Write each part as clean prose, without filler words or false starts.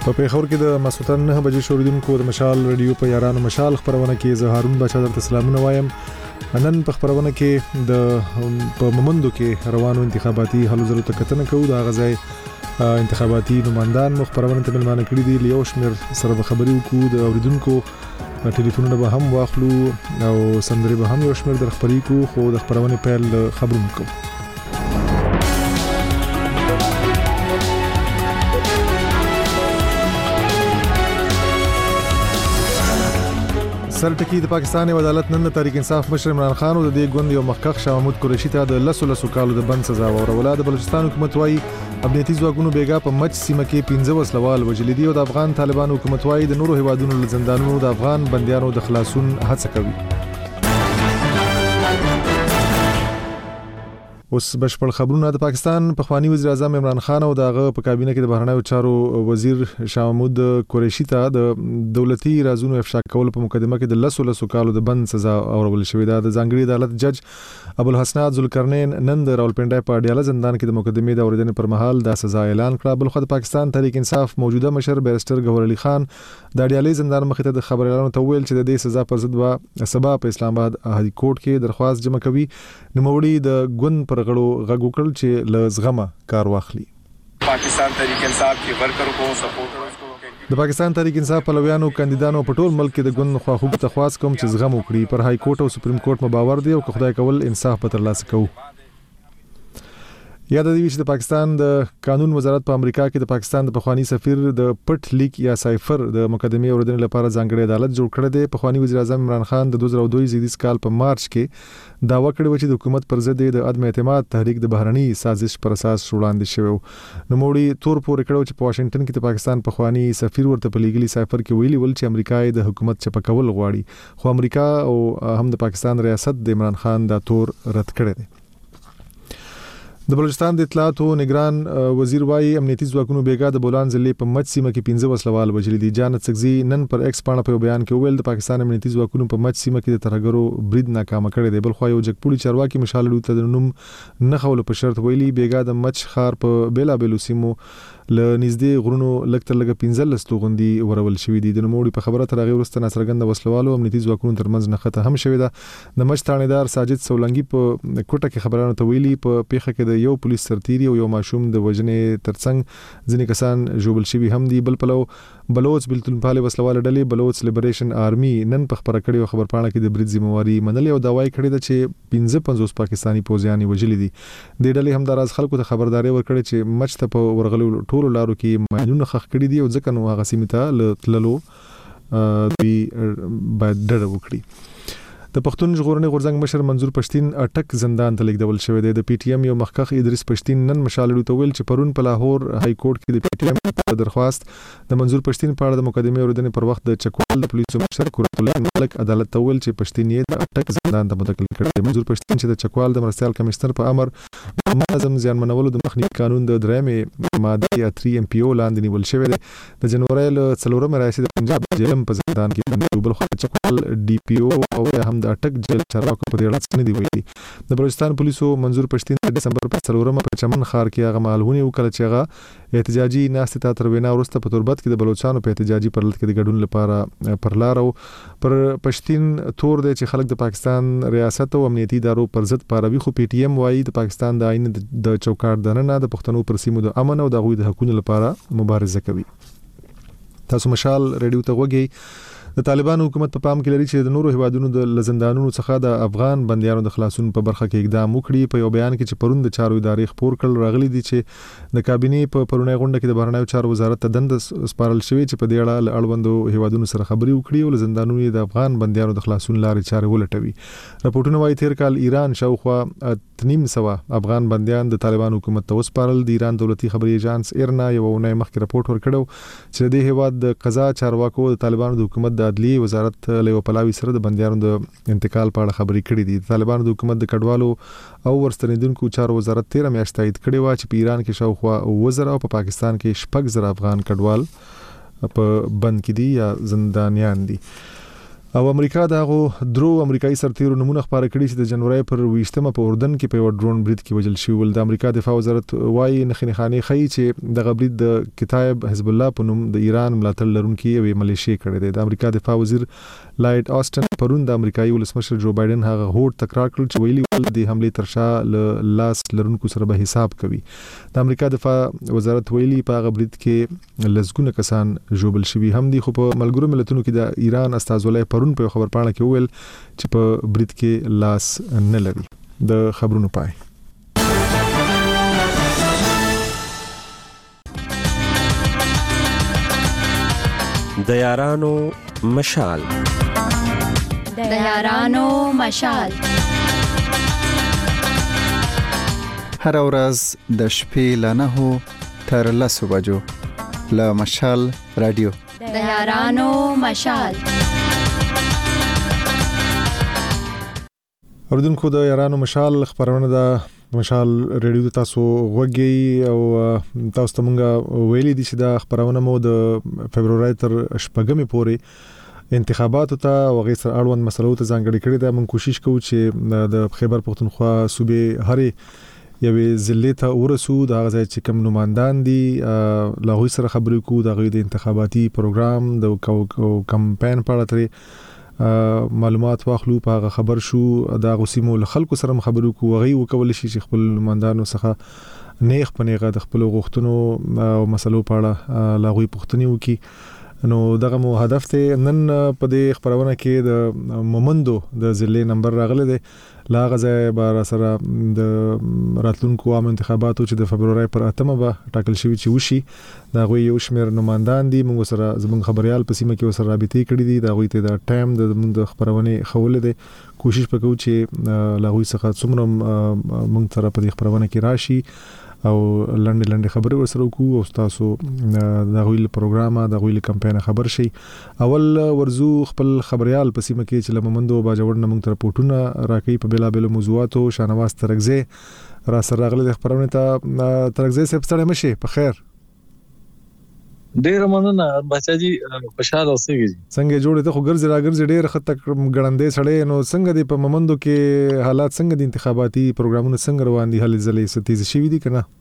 په پیښور کې د ماسوتن 9 بجې شوریدونکو د مشال رادیو په یارانو مشال خبرونه کې زه هارون بچا درته سلامونه وایم. نن په خبرونه کې د په مومندو کې روانو انتخاباتي هلو ځلو ته کتنه کوو. د غزای انتخاباتي نمائندان مخبرونه ته ملمانه کړي دي. لیو شمیر سره خبري وکړو، د اوریدونکو ټلیفونونه به هم واخلو او سندري به هم یو شمیر در خبري کو. خو د خبرونه پیل خبرونه کوو. سرټکی د پاکستان عدالت نن د تحریک انصاف مشر عمران خان او د دې ګوند یو مخکښ شاه محمود قریشي ته د لسو کالو د بند سزا ورولې. د بلوچستان حکومت وايي امنیتي ځواکونو بیګا په مچ سیمه کې 15 وسلوال وجلي دي او د افغان طالبان حکومت وايي د نورو هیوادونو له زندانونو د افغان بنديانو د خلاصون هڅه کوي. اوس بشپړ خبرونه. د پاکستان پخوانی وزیر اعظم عمران خان او دغه په کابینه کې د بهرنیو چارو وزیر شاه محمود قریشي ته د دولتي رازونو افشا کول په مقدمه کې د لسو کالو د بند سزا اورول شوې ده. د ځانګړي عدالت جج ابوالحسنات ذوالقرنین نن د راولپنډای په اډیاله زندان کې د مقدمې د اوریدنې پر مهال د سزا اعلان کړ. بلخو د پاکستان تحریک انصاف موجوده مشر بیرستر ګوهر علي خان د اډیالې زندان مخې ته د خبر اعلان ته ویل چې د دې سزا پر ضد به سبا په اسلام آباد هاي کورټ کې درخواست جمع کوي. نوموړي د ګوند پر غړو غږ وکړ چې لزغمه کار واخلي. پاکستان تحریک انصاف کې ورکرو کو سپورټ د پاکستان تحریک انصاف پلویانو کاندیدانو په ټول ملک کې د ګوند خواخوږي تخواست کوم چې زغم وکړي. پر هاي کورټ او سپریم کورټ مباور دي او خدای کول انصاف به ترلاسه کوي. یاد دی چې د پاکستان د قانون وزارت په امریکا کې د پاکستان د پخوانی سفیر د پټ لیک یا سایفر د مقدمې اوریدنې لپاره ځانګړی عدالت جوړ کړی دی. پخوانی وزیر اعظم عمران خان د 2002 زیږدیز کال په مارچ کې داوا کړی و چې د حکومت پر ضد د عدم اعتماد تحریک د بهرني سازش پر اساس وړاندې شوی. نوموړي تور پورې کړو چې په واشنگټن کې د پاکستان پخوانی سفیر ورته په لیګلي سایفر کې ویلي ول چې امریکا د حکومت چپکول غواړي. خو امریکا او هم د پاکستان ریاست د عمران خان دا تور رد کړی دی. د بلوچستان د اطلاعات او نگران وزیر وايي امنیتي ځواکونو بیګا د بولان ضلع په مچ سیمه کې 15 وسلوال وجلي دي. جانت سګزي نن پر ایکس پاڼه په بیان کې ویل د پاکستان امنیتي ځواکونو په مچ سیمه کې د ترهګرو برید ناکام کړی دی. بل خو یو جګپوړي چارواکي مشال لوت د نوم نه خول په شرط ویلي بیګا د مچ خار په بیلا بیلو سیمو ل نږدې غرونو لکتر لګه 15 توغندي ورول شوې دي. د نوموړي په خبره تر هغه ورسته ناڅرګند وسلوالو امنیتي ځواکونو ترمنځ نښته هم شوې ده. د مچ تانیدار ساجد سولنګي په کوټه کې خبرانو ته ویلي په پیښه کې د یو پولیس سرتیری او یو ماشوم د وجنې ترڅنګ ځینې کسان جوړل شوي هم دي. بل پلو بلوچ بلتونپاله وسلواله ډلې بلوچ لیبریشن آرمي نن په خبره کړې خبر پاڼه کې د برید ذمہواری منلې او داوای کړې ده چې 55 پاکستانی پوځیان وجلي دي. د ډلې هم دراز خلکو ته خبرداري ورکړې چې مچ ته په ورغلو ټولو لارو کې ماینونه خخ کړي دي او ځکه نو هغه سیمه تللو دوی باید ډډه وکړي. د پښتون ژغورنې غورځنګ مشر منظور پښتين اټک زندان ته لیږدول شوی دی. د پی ټی ایم یو مخکښ ادریس پښتين نن مشالړو ته ویل چې پرون په لاهور هاي کورټ کې د پی ټی ایم په درخواست د منظور پښتين په اړه د مقدمې اوریدنې پر وخت د چکوال د پولیسو مشر قرۃ الله ملک عدالت ته ویل چې پښتين یې د اټک زندان ته منتقل کړی. منظور پښتين چې د چکوال د مرستيال کمشنر په امر منظم زیانمنولو د مخنیوي قانون د درېمې ماده 3 ام پی او لاندې نیول شوی دی. د جنوري ل 4 رئیس د پنجاب جیل په زندان کې بندي. بل خو چکوال ډي پی او او هم د اټک جیل چارواکو په دې اړه څه نه دی ویلي. د بلوچستان پولیسو منظور پښتين د دسمبر په 4 په چمن خار کې هغه مالونه وکړه چې هغه احتجاجي ناستې ته تر وینا وروسته په تربت کې د بلوچستان په احتجاجي پرلط کې د ګډون لپاره پر لار او پر پښتين تور دی چې خلک د پاکستان ریاست او امنیتي ادارو پر ضد پاروي. خو پی ټی ایم وايي د پاکستان د آئین د چوکاټ دننه د پښتنو پر سیمو د امن او د غوي د حقوقو لپاره مبارزه کوي. تاسو مشال ریډیو ته وګورئ. د طالبان حکومت په پام کې لري چې د نورو هیوادونو د زندانونو څخه د افغان بنديانو د خلاصون په برخه کې اقدام وکړي. په یو بیان کې چې پرون د چارو ادارې خبر کړل راغلي دي چې د کابینې په پرونی غونډه کې د بهرنیو چارو وزارت ته دند سپارل شوی چې په دې اړه اړوندو هیوادونو سره خبري وکړي او د زندانونو د افغان بنديانو د خلاصون لارې چارې ولټوي. راپورټونه وايي تیر کال ایران شاوخوا 300 افغان بنديان د طالبان حکومت ته وسپارل. د ایران دولتي خبري ایجنس ایرنا یو نه مخکې راپورټ ورکړو چې د هیواد د قضا چارواکو د طالبانو د حکومت د عدلیه وزارت له پلاوی سره د بنديانو د انتقال په اړه خبري کړې دي. طالبانو د حکومت د کډوالو او ورستنیدونکو چارو وزارت 13 میاشتې تایید کړې و چې په ایران کې شاوخوا 1000 او په پاکستان کې 6000 افغان کډوال په بند کې دي یا زندانیان دي. او امریکا دغه درو امریکایي سرتیرو نمونه خبره کړې چې د جنوري پر 20مه په اردن کې په ډرون برید کې وژل شوی ول. د امریکا دفاع وزارت وايي نخني خاني چې دغه برید د کتاب حزب الله په نوم د ایران ملاتړ لرونکي او ملیشیا کړی دی. د امریکا دفاع وزیر لایډ آسټن پرون د امریکایي ولسمشر جو بایدن هغه هوډ تکرار کړ چې ویلي ول د حمله ترشا لاس لرونکو سره به حساب کوي. د امریکا دفاع وزارت ویلي په هغه برید کې لزګونه کسان جوړل شوی هم دي، خو په ملګرو ملتونو کې د ایران استازولۍ پرون په خبر پاڼه کې ویل چې په برید کې لاس نه لري. د خبرونو پای. د یارانو مشال. د یارانو مشال. هر ورځ د شپې ل 9 تر 10 بجو له مشال رادیو. د یارانو مشال. اوردونکو د یارانو مشال خبرونه د مشال ریډیو تاسو وګي او تاسو ته مونږه ویلي دي چې دا خبرونه مو د فبرवरी تر شپږمې پورې انتخاباتو ته او غیر سره اړوند مسلو ته ځانګړي کړي دا. مونږ کوشش کوو چې د خیبر پختونخوا صوبې هرې یوې ضلع ته ورسو، د هغه ځای چې کوم نمائندان دي له سره خبرې کوو، د غوي د انتخاباتي پروګرام د کمپاین په اړه ترې معلومات واخلو، په هغه خبر شو، د غوسیمو خلکو سره خبرو کوو، غي وکول شي چې خپل نمائندانو څخه نیغ پنیغه د خپل غوښتنو او مسلو په اړه لاغوي پوښتنې وکي. نو دغه مو هدف ته نن په دې خبرونه کې د مومندو د ضلع نمبر راغله دي. لا غزا بار سره د راتلونکو عام انتخاباتو چې د فبرवरी پر 8مه به ټاکل شوی چې وشي، دا غوي یو شمیر نمائندان دي. موږ سره زموږ خبريال په سیمه کې سره رابطې کړې دي، دا غوي ته د ټایم د خبرونه خول دي. کوشش وکړو چې لا غوي څخه څومره موږ سره په دې خبرونه کې راشي او لنډ خبرې ورسره وکړو او تاسو د غویل پروګرام د غویل کمپاین خبر شي. اول ورزو خپل خبريال په سیمه کې چې لممندو باجوړ نه موږ تر پورتونه راکې په بلا بلا موضوعاتو. شانواز ترغزه را سره راغله د خبرونه ته. ترغزه سپ ستړي مشي په خیر. ډیر مننه بچاجي، خوشاله اوسئ. څنګه جوړې ته خو ګرځي راګرځي ډیر خط غړندې سړې. نو څنګه دی په ممندو کې حالات، څنګه د انتخاباتي پروګرامونو څنګه روان دي؟ هلې ځلې ستیز شوی دي کنه؟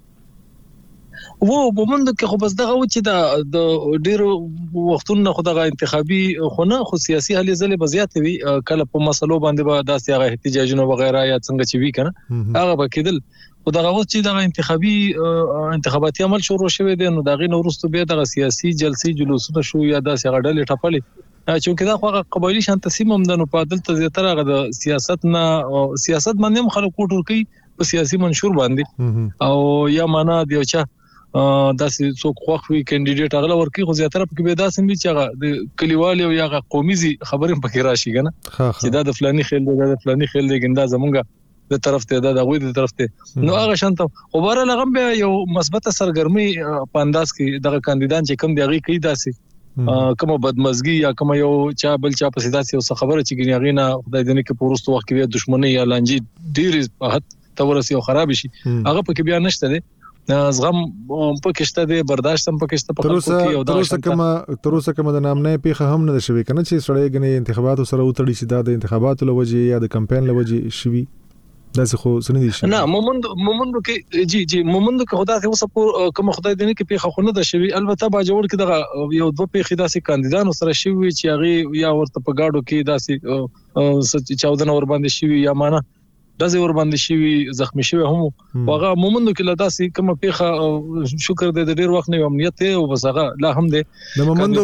په ممندو کې خو بس دغه و چې د ډیر وختونو خو دغه انتخابي خونه خو سیاسي هلې ځلې بزیات وي، کله په مسلو باندې به داسې هغه احتجاجونه وغیرہ یا څنګه چې وی کنه هغه به کېدل. او دغه وخت چې دغه انتخاباتي عمل شروع شوه دي، نو دغه نورستو به دغه سیاسي جلسې جلوسونه شو یا داسې غډلې ټپلې چې دا خو قبایلی شان تقسیم هم د نو په عدالت زیاتره غو د سیاست باندې هم خلک کوټور کوي په سیاسي منشور باندې، او یا معنا دی چې داسې څوک خوخوي کینډیډیټ اغله ورکی خو زیاتره په کې داسې می چې هغه د کلیوال او یا قومي خبرې پکې راشي کنه چې دا د فلاني خیل دی، د فلاني خیل دی، ګنده زمونږه د طرف ته دا غوي د طرف ته. نو هغه شانته خو بره لغم به یو مثبت سرګرمي په انداز کې دغه کاندیدان چې کم دیږي کوي داسې کومه بدمزګي یا کومه یو چا بل چا په سیداسي او خبره چې ګنیغي نه خدای دې نه کې پورستو وخت کې دښمنی یا لانجی ډیر په حد تورسي او خراب شي، هغه پکې بیا نشته دي. زغم پکشته دي، برداشت هم پکشته په خلکو کې. او تر اوسه کوم د نامنې پیخه هم نه شوي کنه چې سړی غني انتخاباتو سره وتړي چې د انتخاباتو لوجه یا د کمپاین لوجه شوي داسې خو سن دي شي. نه مومندو کې جی مومندو کې خدای ته وسپور کوم خدای دې نه کې پیخه خونه ده شوی. البته باجوړ کې دغه یو دوه پیخه داسې کاندیدانو سره شوی چې هغه یا ورته په گاډو کې داسې 14 ور باندې شوی یا معنا داسې ور باندې شوی زخمی شوی هم. هغه مومندو کې لداسې کوم پیخه شکر دې ډیر وخت نه امنیت او بس هغه لا هم دې د مومندو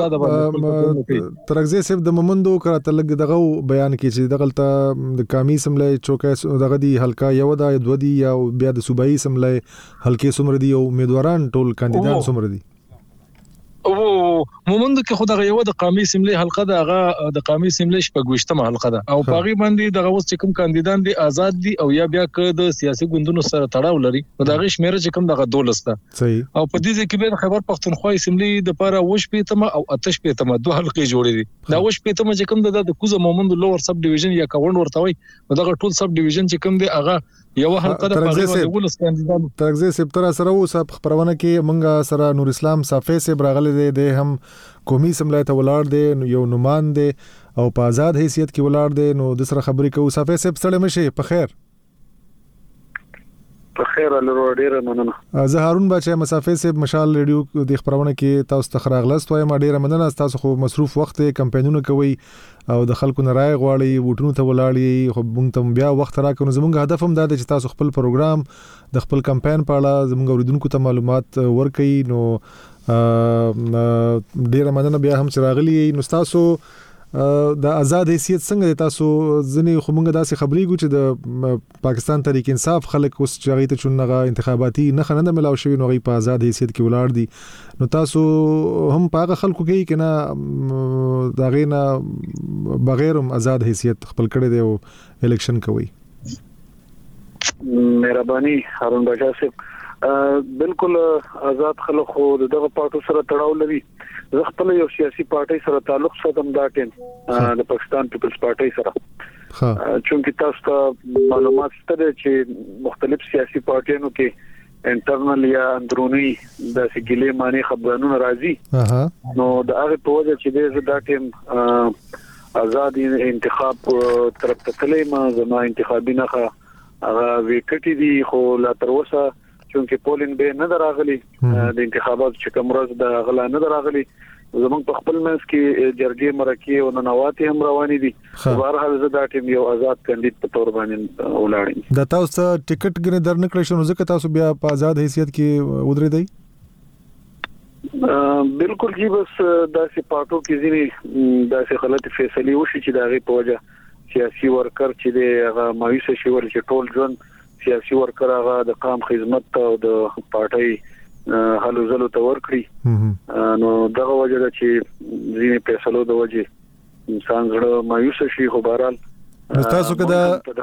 پر ترغزه سیب د مومندو کراته لګ دغه بیان کې چې دغلطه د کامی سملې چوکه دغه دی حلقہ یو د دوه دی یا بیا د صوبایي سملې حلقې سمر دی او امیدواران ټول کاندیدان سمر دي. او مومندو کې خو دغه یو د قومي سملې حلقه ده، هغه د قومي سملې شپږوشتمه حلقه ده او پاغي باندې دغه اوس چې کوم کاندیدان دي آزاد دي او یا بیا که د سیاسي ګوندونو سره تړاو لري دغه شمیره چې کوم دغه 12 ده. صحیح. او په دې کې به خبر پښتونخوا سملې د پاره وش پیتمه او اتش پیتمه دوه حلقې جوړې دي. دا وش پیتمه چې کوم د کوزه مومندو لوور سب ډیویژن یا کاوند ورته وي، دغه ټول سب ډیویژن چې کوم دی هغه یو حلقه د پاره ولس کاندیدانو ترغزي سپتر سره اوس خبرونه کې مونږه سره نور اسلام صافي سے برغله دي هم قومي سملای ته ولار دي یو نومان دي او په آزاد حیثیت کې ولار دي نو د سره خبرې کوو صافي سے سره مشه په خیر په خیر له ډیره مننه زه هارون بچا مسافه سه مشال ریډیو د خبرونه کې تاسو ته خراغلست وایم ډیره مننه تاسو خو مصروف وخت کمپاینونه کوي او د خلکو نه رای غواړي وټونو ته ولاړی خو مونږ ته بیا وخت راکړو زموږ هدف هم دا دی چې تاسو خپل پروګرام د خپل کمپاین په اړه زموږ اوریدونکو ته معلومات ورکړي نو ډیره مننه بیا هم چې راغلی نو تاسو د آزاد حیثیت څنګه تاسو ځنی خو مونږ داسې خبرې کو چې د پاکستان تحریک انصاف خلک اوس چې غیته چونغه انتخاباتي نه خننده ملاو شوی نو غي په آزاد حیثیت کې ولار دي نو تاسو هم پاغه خلکو کې کنه دا غینا بغیر آزاد حیثیت خپل کړي دی او الیکشن کوي مهرباني هارون بچا صاحب بالکل آزاد خلک خو دغه پارټو سره تړاو لري زه خپل یو سیاسي پارټي سره تعلق ساتم دا ټیم د پاکستان پیپلز پارټي سره چونکی تاسو ته معلومات ستاسو چې مختلف سیاسي پارټیانو کې انټرنل یا اندرونی د سګلې معنی خبرونه راځي نو د هغه په وجه چې دا ټیم آزاد انتخاب طرف ته تللی ما زما انتخابي نه هغه وکټي دي خو لا تر اوسه چونکی پولینګ به نه دراغلي د انتخابات چې کوم ورځ د غلا نه دراغلي زمونږ په خپل منځ کې جرګې مرکې او ننواتې هم روانې دي په هر حال زه دا ټیم یو آزاد کاندید په تور باندې ولاړم دا تاسو ټیکټ غره درنکړې شنو ځکه تاسو بیا په آزاد حیثیت کې ودرې دی بالکل جی بس داسې پارټو کې ځینې داسې غلط فیصله وشي چې دا غي په وجه سیاسي ورکر چې هغه مایوس شي ول چې ټول ژوند سیاسي ورکر هغه د قام خدمت او د پارټي هلو زلو ته ورکړي نو دغه وجه ده چې ځینې فیصلو د وجه انسان زړه مایوس شي خو بهرحال تاسو کدا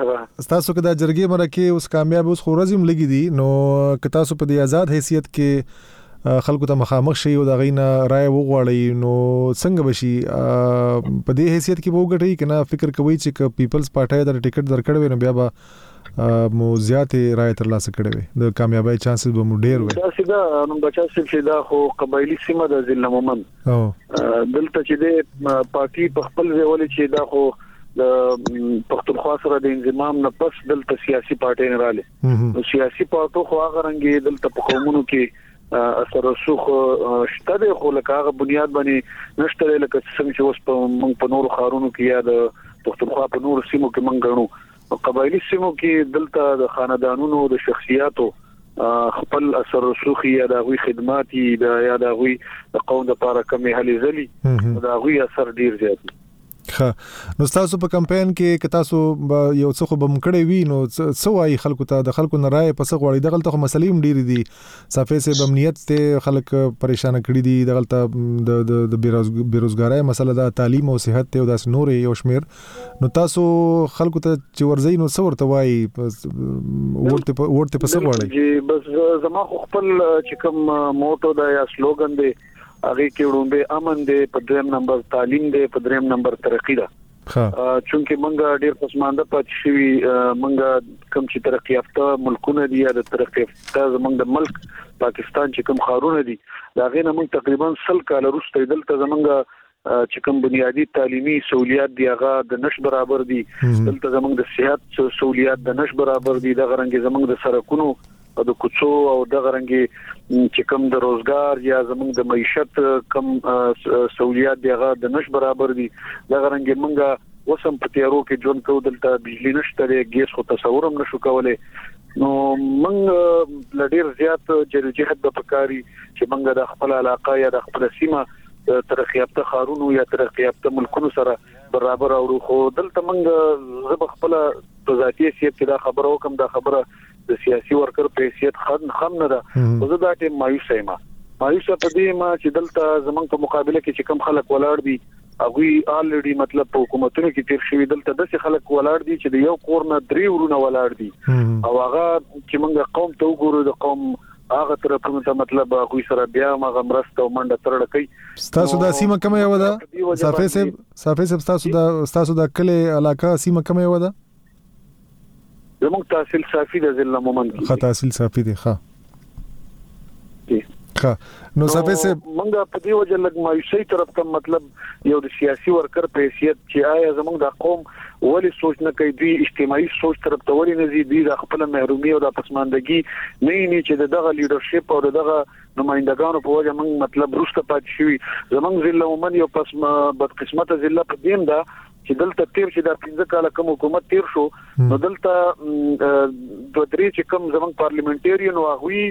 جرګې مرکه اوس کامیاب اوس خورزم لګی دي نو که تاسو په د آزاد حیثیت کې خلکو ته مخامخ شي او دا غینا رائے وغواړي نو څنګه بشي په دې حیثیت کې وګټي کنه فکر کوي چې پیپلز پارټي د ټیکټ درکړوي نو بیا به مو زیاتې رائے تر لاسه کړي د کامیابی چانسز به مو ډیر وي دا سیده نو بچا چې دا خو قبایلی سیمه د ضلع مومن دلته چې د پارټي په خپل ځول چې دا خو د پښتونخوا سره د انضمام نه پس دلته سیاسي پارټي نه رااله نو سیاسي پارټو خو هغه رنګي دلته په قومونو کې اثر رسوخ شته د خو لکه بنیاد باندې نشته لکه څنګه چې اوس په نورو خارونو کې یا د پښتونخوا په نورو سیمو کې مونږ غنو قبایلی سیمو کې دلته د خاندانونو د شخصیاتو خپل اثر رسوخ یا د غوي خدماتي یا د غوي د قوم د لپاره کمی هلي زلي د غوي اثر ډیر زیات نو تاسو په کمپاین کې که تاسو یو څه خو بم کړی وي نو څه وايي خلکو ته د خلکو نه رائے پس غوړي دغه ته مسلې هم ډېری دي صافي سه بمنیت ته خلک پریشان کړي دي دغه ته د بیروزګاری مسله د تعلیم او صحت ته او د نور یو شمیر نو تاسو خلکو ته چې ورځي نو څه ورته وايي ورته پس غوړي بس زما خپل چې کوم موټو دا یا سلوګان دی هغه کې وړاندې امن دی په دریم نمبر تعلیم دی په دریم نمبر ترقی ده چونکه منګه ډیر پسمانده پات شوی منګه کم چې ترقی یافته ملکونه دي یا د ترقی یافته زمونږ د ملک پاکستان چې کوم خارونه دي دا غینه موږ تقریبا 100 کال وروسته دلته زمونږ چې کوم بنیادی تعلیمي سہولیات دی هغه د نش برابر دي دلته زمونږ د صحت سہولیات د نش برابر دي د غرنګ زمونږ د سرکونو او د کوڅو او د غرنګي چې کوم د روزګار یا زمونږ د معیشت کم سہولیات دی هغه د نش برابر دي د غرنګي منګه وسم په تیارو کې ژوند کو دلته بجلی نشته ګیس خو تصور هم نشو کولای نو منګ لډیر زیات جهد د پکاري چې منګه د خپل علاقه یا د خپل سیمه ترقیافته خارونو یا ترقیافته ملکونو سره برابر او خو دلته منګه زب خپل ذاتی حیثیت کې دا خبره وکم دا خبره د سیاسي ورکر په حیثیت خم نه ده خو زه دا ټیم مایوس یم مایوس په دې ما چې دلته زمونږ په مقابله کې چې کم خلک ولاړ دي هغه الریډي مطلب په حکومتونو کې تیر شوی دلته د خلک ولاړ دي چې د یو کور نه درې ورونه ولاړ دي او هغه چې موږ قوم ته وګورو د قوم هغه طرفونو ته مطلب هغه سره بیا ما غمرسته او منډه ترړه کوي تاسو د سیمه کومه یو ده صافي سب تاسو د کله علاقه سیمه کومه یو ده زموږ تحصیل صافي د ضلع مومند ښه تحصیل صافي دی ښه نو صافي سه منګه په دې وجه لګ مایوسي طرف ته مطلب یو د سیاسي ورکر په حیثیت چې آیا زموږ د قوم ولی سوچ نه کوي دوی اجتماعي سوچ طرف ته ولی نه زی دوی د خپل محرومي او د پسماندګي نه چې دغه لیډرشپ او دغه نمائندګانو په وجه موږ مطلب روسته پات شوی زموږ ضلع مومند یو بد قسمت ضلع په دیم دا چې دلته تیر چې د 15 کال کوم حکومت تیر شو نو دلته دوه درې چې کوم زموږ پارلیمنټریان او هغوی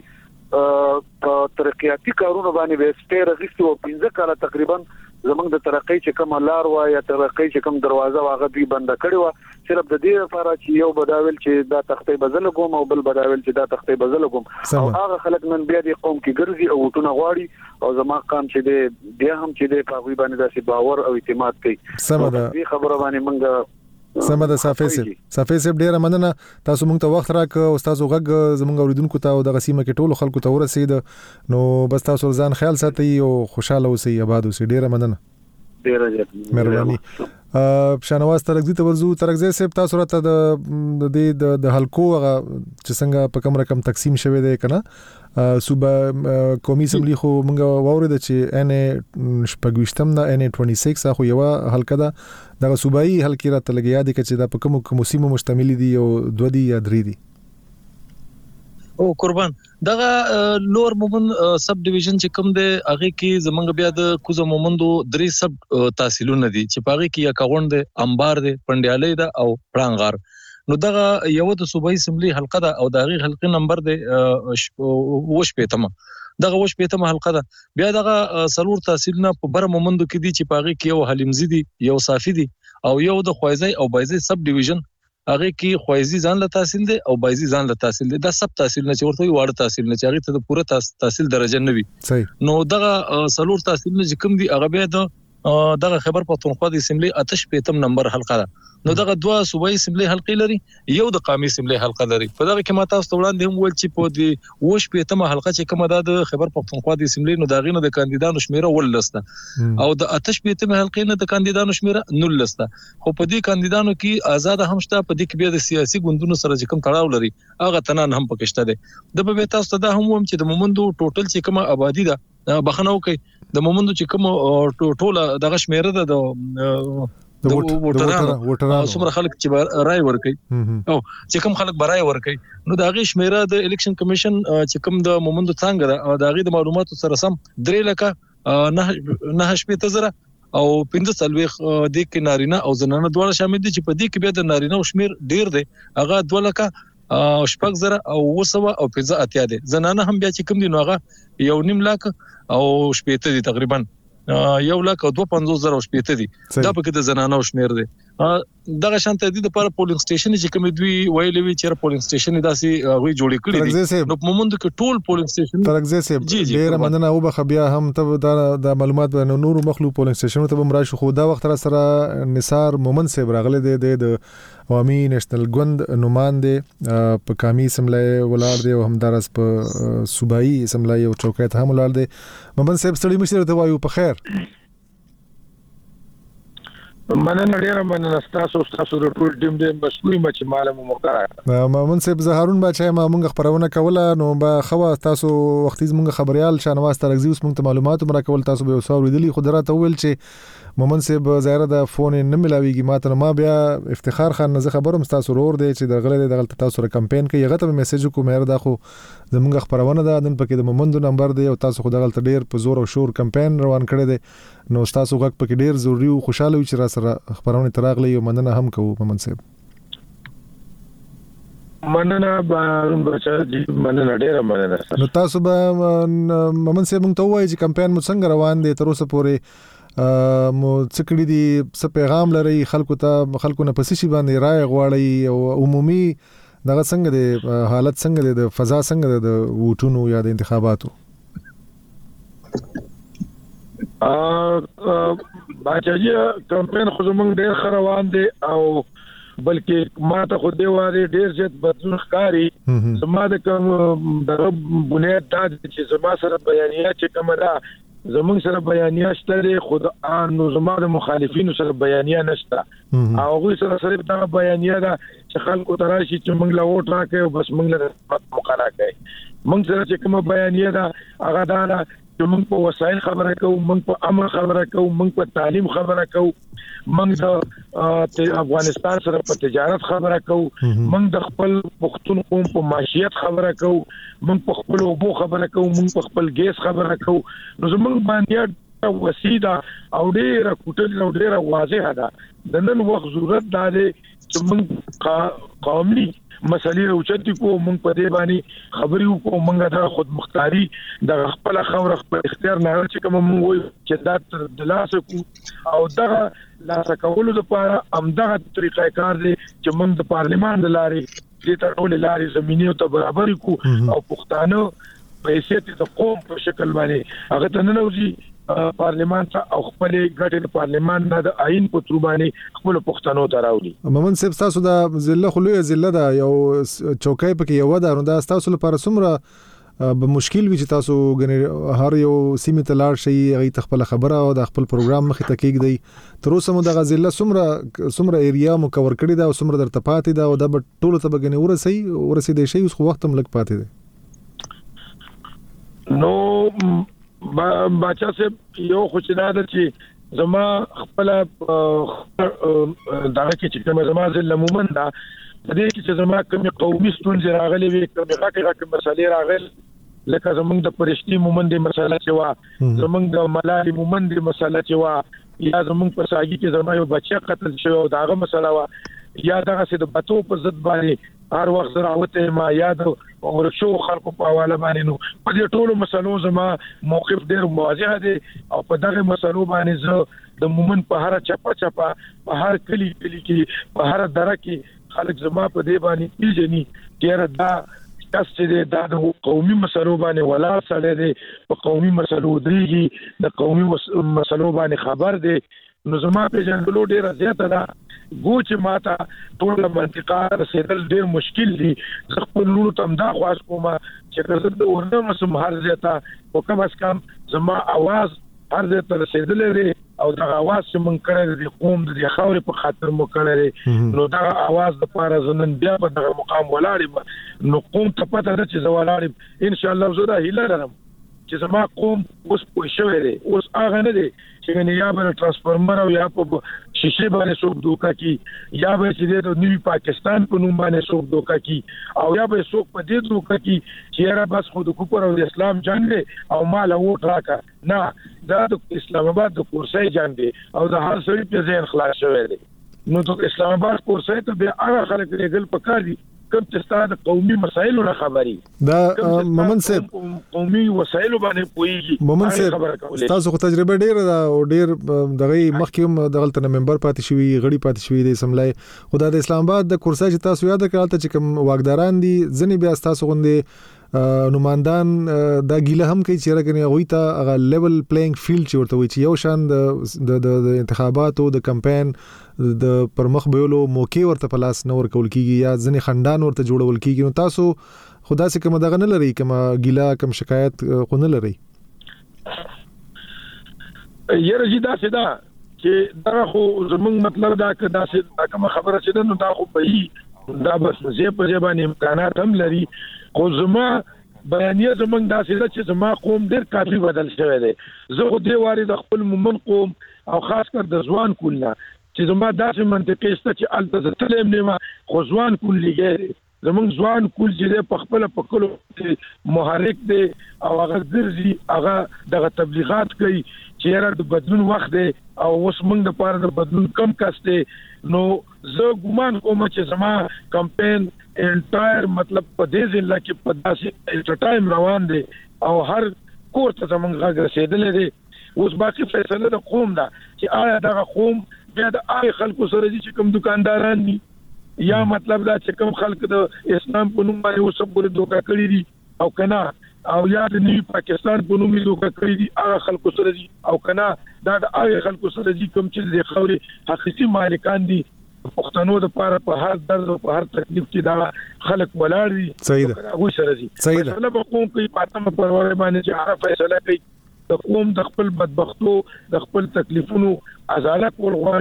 ترقیاتي کارونه باندې وسټه رغستو 15 کال تقریبا زمونږ د ترقی چې کوم لار و یا ترقی چې کوم دروازه واغه دی بند کړي و صرف د دې لپاره چې یو بداول چې دا تختې بدل کوم او بل بداول چې دا تختې بدل کوم او هغه خلک نن بیا د قوم کې ګرځي او ټونه غواړي او زما قام چې دی بیا هم چې دی په غوي باندې داسې باور او اعتماد کوي دې خبره باندې موږ سمه صافي سه ډیره مننه تاسو مونږ ته وخت راک او تاسو غږ زمونږ اوریدونکو ته او د غسیمه کې ټولو خلکو ته ورسید نو بس تاسو ځان خیال ساتئ او خوشاله اوسئ آباد اوسئ ډیره مننه ډیره مهرباني شانواز ترغزي ته ورزو ترغزي سه تاسو راته د حلقو چې څنګه په کوم رقم تقسیم شوه دی کنه صوبه قومي اسمبلی خو مونږ واورید چې ان شپږويشتم نه ان 26 اخو یو حلقه ده د صوبایي حلقې راته لګیا دي چې دا په کوم موسمو مشتمل دي او 2 دي یا 3 دي او قربان دغه لور مومند سب ډیویژن چې کوم دی هغه کې زمونږ بیا د کوزه مومندو 3 سب تحصیلونه دي چې پاره کې یا کاغوند دی انبار دی پندیالې ده او پړانغار نو دغه یو د صوبایي اسمبلی حلقه ده او دغه حلقې نمبر دی وش پېتمه دغه وش پېتمه حلقه ده بیا دغه سلور تحصیلونه په بر مومندو کې دي چې پاره کې یو حلیمزي دي یو صافي دي او یو د خوایزي او بایزي سب ډیویژن هغه کې خوایزي ځان له تحصیل دي او بایزي ځان له تحصیل دي دا سب تحصیل نه چې ورته واړه تحصیل نه چې هغه ته د پوره تحصیل درجه نه وي نو دغه سلور تحصیل نه چې کوم دي هغه بیا دغه خبر پښتونخوا د اسمبلی آتش پېتم نمبر حلقه ده نو دغه دوه صوبایي اسمبلی حلقې لري یو د قومي اسمبلی حلقه لري په دغه کې ماته تاسو وړاندې هم ول چې په دې وش پېتمه حلقه چې کومه ده د خبر پښتونخوا د اسمبلی نو دغه نه د کاندیدانو شمیره ولسته او د آتش پېتمه حلقې نه د کاندیدانو شمیره نلسته خو په دې کاندیدانو کې آزاد هم شته په دې کې بیا د سیاسي ګوندونو سره چې کوم تړاو لري هغه تنان هم پکشته ده د به تاسو ته دا هم وم چې د مومندو ټوټل چې کومه آبادی ده بخنو کوي د مومندو چې کوم ټوله دغه شمیره ده د ووټرانو څومره خلک چې رائے ورکړي او چې کوم خلک برای ورکړي نو دا غي شمیره د الیکشن کمیشن چې کوم د مومندو څنګه ده او دا غي د معلوماتو سره سم 3 لکه 9.0 او 15 د کې نارینه او زنانه دواړه شامل دي چې په دې کې بیا د نارینه او شمیر ډیر دی هغه 2 لکه شپږ زره او 200 او 15 اتیا دي زنانه هم بیا چې کوم دي نو هغه 1.5 لک او شپېته دي تقریبا 1 لک او 250,000 شپېته دي دا پکې د زنانه او شمیر دي دغه شانته دي د لپاره پولینګ سټیشن چې کوم دوی ویلې وی چې پولینګ سټیشن داسې غوي جوړې کړې دي نو په مومند کې ټول پولینګ سټیشن ترغزه سه ډیر مننه او بخبیا هم ته د معلومات به نور مخلوق پولینګ سټیشن ته بم راشي خو دا وخت سره نثار مومند سه راغله د عوامي نېشنل ګوند نمائنده په قومي اسمبلی ولر دی او همدارس په صوبایي اسمبلی او چوکۍ ته هم ولر دی مومند صاحب ستړي مشر ته وایو په خیر مننه ډیره مننه تاسو د ټول ټیم دې مسؤلې مچ معلومه مقرره مامون صاحب زهرون بچای ما مونږ خبرونه کوله نو با خو تاسو وختي مونږ خبريال شانواز ترغزي اوس مونږ ته معلومات مر کول تاسو به وسو ورېدلی خو دراته ویل چې مامون صاحب ظاهر د فون نه ملاويږي ماته ما بیا افتخار خان نه خبروم تاسو ورور دی چې درغله دغه تاسو را کمپاین کوي هغه ته میسج کوم مېر دا خو زمونږ خبرونه ده نن پکې د مومندو نمبر دی او تاسو خو دغه ډیر په زور او شور کمپاین روان کړی دی نو تاسو غږ پکې ډیر ضروری او خوشاله وي چې را سره خبرونه تراغلي او مننه هم کوو مومند صاحب مننه بارون بچا مننه ډیره مننه نو تاسو به مومند صاحب ته وایي چې کمپاین مو څنګه روان دی تر اوسه پورې مو څکړی دي څه پیغام لري خلکو نه پسې شي باندې رائے غواړي او عمومي دغه څنګه د حالت څنګه د فضا څنګه د ووټونو یا د انتخاباتو باچاجي کمپاین خو زمونږ ډیر خروان دي او بلکې ما ته خو دی واره ډیر زیات بدلون ښکاری زما د کوم دغه بنیاد دا چې زما سره بیانیه چې کومه ده زمونږ سره بیانیه شته خود نو زما د مخالفینو سره بیانیه نشته او هغه سره دا بیانیه ده چې خلکو تراشي چې موږ له ووټ راکې او بس موږ له مقرره کوي. موږ سره چې کومه بیانیه ده هغه دا ده چې موږ په وسایل خبره کوو، موږ په امن خبره کوو، موږ په تعلیم خبره کوو، موږ د افغانستان سره په تجارت خبره کوو، موږ د خپل پښتون قوم په معیشت خبره کوو، موږ په خپل اوبو خبره کوو، موږ په خپل ګیس خبره کوو. نو زموږ باندې وسیده او ډیره کوټل او ډیره واضحه ده. د نن وخت ضرورت ده چې موږ قومي مسلې اوچتي کو، موږ په دې باندې خبرې وکړو، موږ د خود مختاري د خپل خبره خپل اختیار نه چې کوم موږ وایو چې دا د لاسه کو او دغه لاسه کولو لپاره همدغه طریقې کار دی چې موږ د پارلیمان د لارې د ټول لارې زميني ته برابر کو او پښتانه په حیثیت د قوم په شکل باندې هغه ته نه وځي پارلیمان ته او خپل ګټې د پارلیمان نه د آئین په تر باندې خپل پښتنو ته راوړي. مومن صاحب تاسو د ضلع خلوی ضلع دا یو چوکۍ پکې یو ده، نو دا تاسو لپاره څومره به مشکل وي چې تاسو غني هر یو سیمه ته لاړ شئ، هغه خپل خبره او د خپل پروګرام مخې ته کېږدئ. تر اوسه مو د ضلع څومره ایریا مو کور کړی دا او څومره درته پاتې ده او دا به ټولو ته به غني ورسېدی شي، اوس خو وخت هم لږ پاتې دی. نو باچا صاحب یو خو چې دا ده چې زما خپل دغه کې چې کوم زما ضلع مومن ده، د دې کې چې زما کوم قومي ستونزې راغلي وي، کوم هغه مسلې راغلي لکه زمونږ د پرشتي مومن د مسله چې وا، زمونږ د ملالي مومن د مسله چې وا، یا زمونږ په ساګي کې زما یو بچی قتل شو او داغه مسله وا، یا دغه څه د بتو په ضد باندې هر وخت راوته ما یاد ورشو خلکو په حواله باندې. نو په دې ټولو مسلو زما موقف ډېر واضح دی او په دغه مسلو باندې زه د مومن په هر چپا په هر کلی کې په هر دره کې خلک زما په دې باندې پیژني چې دا کس چې دا د قومي مسلو باندې ولاړ سره دی، په قومي مسلو دیږي، د قومي مسلو باندې خبر دی. نو زما په جنګلو ډېر زیاته ده ګوچ ماته ټول منطقه رسیدل ډېر مشکل دي. خپل لور تم دا خواش کوم چې کله د ورنه مسم هر زیاته او کم از کم زما आवाज هر زیاته رسیدل لري او دا आवाज چې مونږ کړی د قوم د خاورې په خاطر مو کړی، نو دا आवाज د پاره زنن بیا په دغه مقام ولاړم. نو قوم ته پته ده چې زوالارم ان شاء الله زه دا هیله لرم چې زما قوم اوس پوه شوی دی، اوس هغه نه دی چې نه یا به ترانسفارمر او یا په شیشه باندې څوک دوکا کی، یا به چې د نوی پاکستان په نوم باندې څوک دوکا کی، او یا به څوک په دې دوکا کی چې را بس خود کوپر او اسلام جنگ دی او مال ووټ راکا. نه، دا د اسلام آباد د کورسۍ جنگ دی او د هر سړي په ذهن خلاص شوی دی. نو د اسلام آباد کورسۍ ته به هغه خلک لګل پکار دي کوم چې ستاسو قومي مسایلو نه خبري دا مومن صاحب قومي وسایلو باندې پويږي. مومن صاحب تاسو خو تجربه ډیره دا او ډیر دغه مخکوم دغلت نه ممبر پاتې شوی، غړي پاتې شوی د سملای خدای د اسلام آباد د کورسای چې تاسو یاد کړل چې کوم واګداران دي ځنی بیا تاسو غوندي نمائندان دا ګیله هم کوي چې راګنی غوي ته هغه لیول پلیینګ فیلډ چې ورته وي چې یو شان د انتخاباتو د کمپاین د پرمخ بیولو موقع ورته پلاس نه ورکول کیږي یا ځنی خندان ورته جوړول کیږي. نو تاسو خدا سي کوم دغه نه لري، کوم ګیله کوم شکایت خو نه لري؟ یره جی دا څه دا چې دا خو زمونږ مطلب دا که دا څه کوم خبره چې نو دا خو په دا بس زه په ځبان امکانات هم لري. خو زما بیانیه زمونږ دا څه چې زما قوم ډېر کافي بدل شوی دی. زه خو دې واري د خپل مومن قوم او خاص کر د ځوان کولنه چې زما داسې منطقې شته چې الته تلم نه خو ځوان کول لګي زمونږ ځوان کول چې په خپل پکلو محرک دی او هغه ګرځي، هغه دغه تبلیغات کوي چې را د بدلون وخت دی او اوس موږ د پاره د بدلون کم کاسته. نو زه ګومان کوم چې زما کمپاین انټایر مطلب په دې ځل کې په داسې ایټ ټایم روان دی او هر کور ته زمونږ غږ رسیدلې دی. اوس باقي فیصله د قوم ده چې آیا دغه قوم بیا د آی خلکو سره چې کوم دکانداران دي یا مطلب دا چې کوم خلک د اسلام په نوم باندې اوس په دوکا کړی دي او کنه او یا د نیو پاکستان په نوم دوکا کړی دي هغه خلکو سره دي او کنه دا د آی خلکو سره دي کوم چې د خوري حقيقي مالکان دي پښتنو د پاره په هر درد او په هر تکلیف کې دا خلک ولاړ دي. صحیح ده، هغه سره دي فیصله په قوم کې پاتمه پرواره باندې چې هغه فیصله کوي د قوم د خپل بدبختو د خپل تکلیفونو ازاله کول غواړي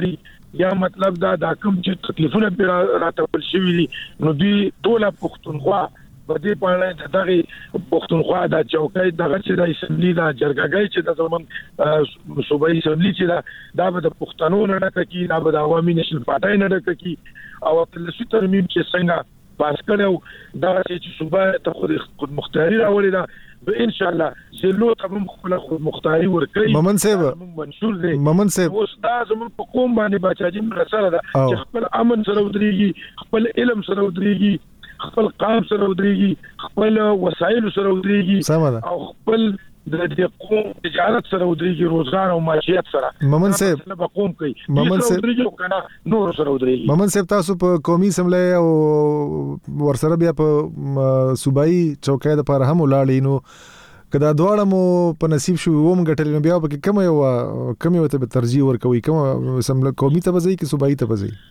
یا مطلب دا کوم چې تکلیفونه په راټول شوی دي نو دوی ټول پښتونخوا په دې باندې دغه پښتونخوا د چوکۍ دغه چې د اسمبلی د جرګګۍ چې د زمون صوبایي اسمبلی چې دا به د پښتنو نه ډکه دا به د عوامي نېشنل پارټای نه ډکه کی او په لسی ترمیم چې څنګه پاس کړو دا چې صوبه ته خود مختاری راولي دا ان شاء الله زلو ته خپل خود مختاری ورکړي ممن صاحب منشور دی ممن صاحب اوس دا زمون په قوم باندې بچاجي مسله ده چې خپل امن سره ودرېږي خپل علم سره ودرېږي خپل قام سره ودرېږي خپل وسایل سره ودرېږي او خپل د دې قوم تجارت سره ودرېږي روزګار او معیشت سره ممن صاحب په قوم کوي ممن صاحب نور سره ودرېږي ممن صاحب تاسو په قومي سملې او ورسره بیا په صوبایي چوکۍ د پر هم ولاړی نو کدا دواړه مو په نصیب شو ووم غټل نو بیا په کوم یو ته ترجیح ورکوي کوم سملې قومي ته بځي کې صوبایي ته بځي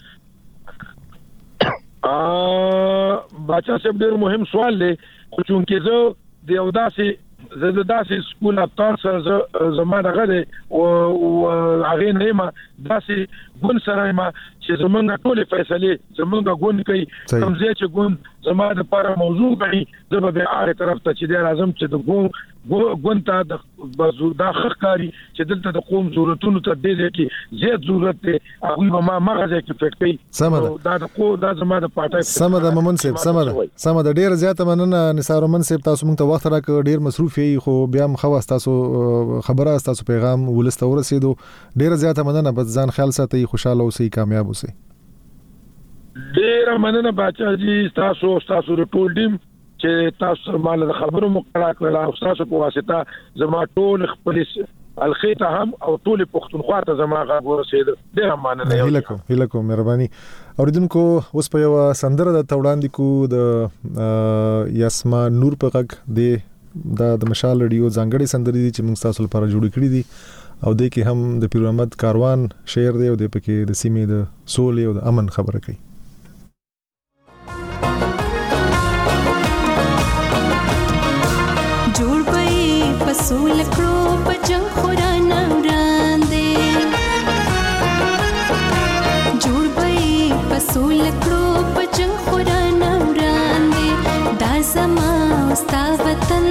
بچا صاحب ډېر مهم سوال دی خو چونکې زه د یو داسې سکول افطار سره زما دغه دی او هغه نه ما داسې ګون سره ما چې زمونږ ټول فیصله زمونږ ګون کوي کوم ځای چې ګون زما د لپاره موضوع غني زه به هغه طرف ته چې د اعظم چې د ګون ته د دا خخکاری چې دلته د قوم ضرورتونو ته ډېر کې زیات ضرورت دی هغه ما مغزه کې فټ کوي دا د زما د پټای سمه ممن صاحب سمه د ډېر زیات مننه نثار ممن صاحب تاسو موږ ته وخت راکړ ډېر مصروف یې خو بیا خواست تاسو خبره تاسو پیغام ولسته ورسېدو ډېر زیات مننه بس ځان خیال ساتئ خوشاله اوسئ کامیاب اوسئ ډېر مننه بچا جی تاسو ټول ټیم چې تاسو مال د خبرو مقرره کړل او تاسو په واسطه زما ټول خپل الخيته هم او ټول پښتونخوا ته زما غږ ورسېد ډېر مننه هیله کوم مهرباني اوریدونکو اوس په یو سندره د توړاندې کو د یاسما نور په غږ د مشال رادیو ځانګړي سندرې دي چې موږ تاسو لپاره جوړ کړې دي او د کې هم د پیر احمد کاروان شعر دی او د پکې د سیمې د سولې او د امن خبره کوي جوړ پي پسول کړو پجنګ خورانه وړاندې جوړ پي پسول کړو پجنګ خورانه وړاندې دا زما ستا وطن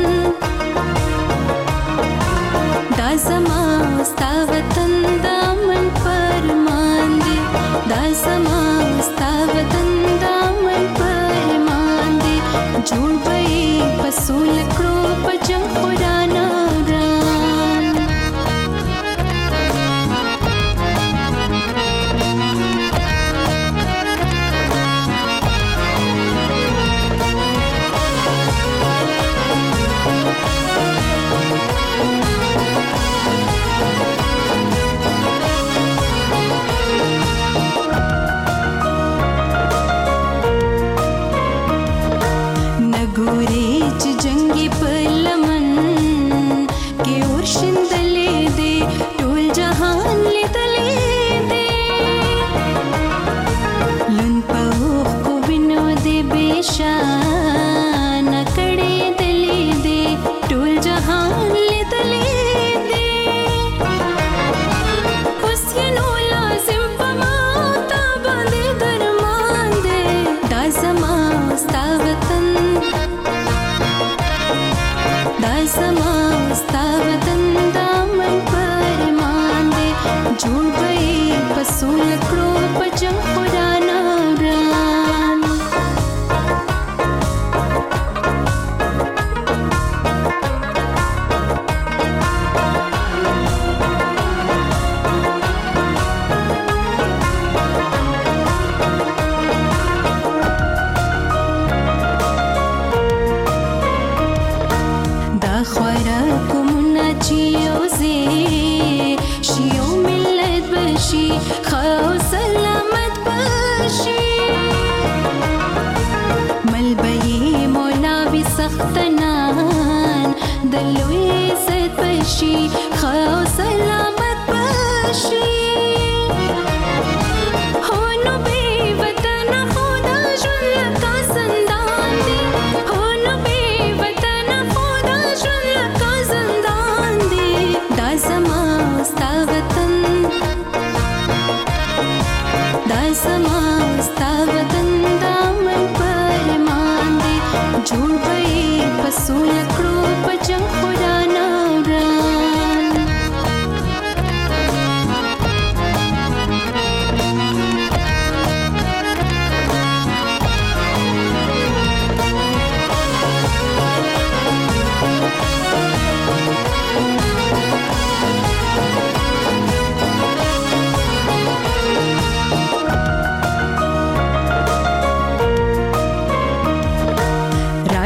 دا زما ستا وطن دا من پرمان دی دا زما ستا وطن دا من پرمان دی جوړ پي پسول کړو پجنګ خورانه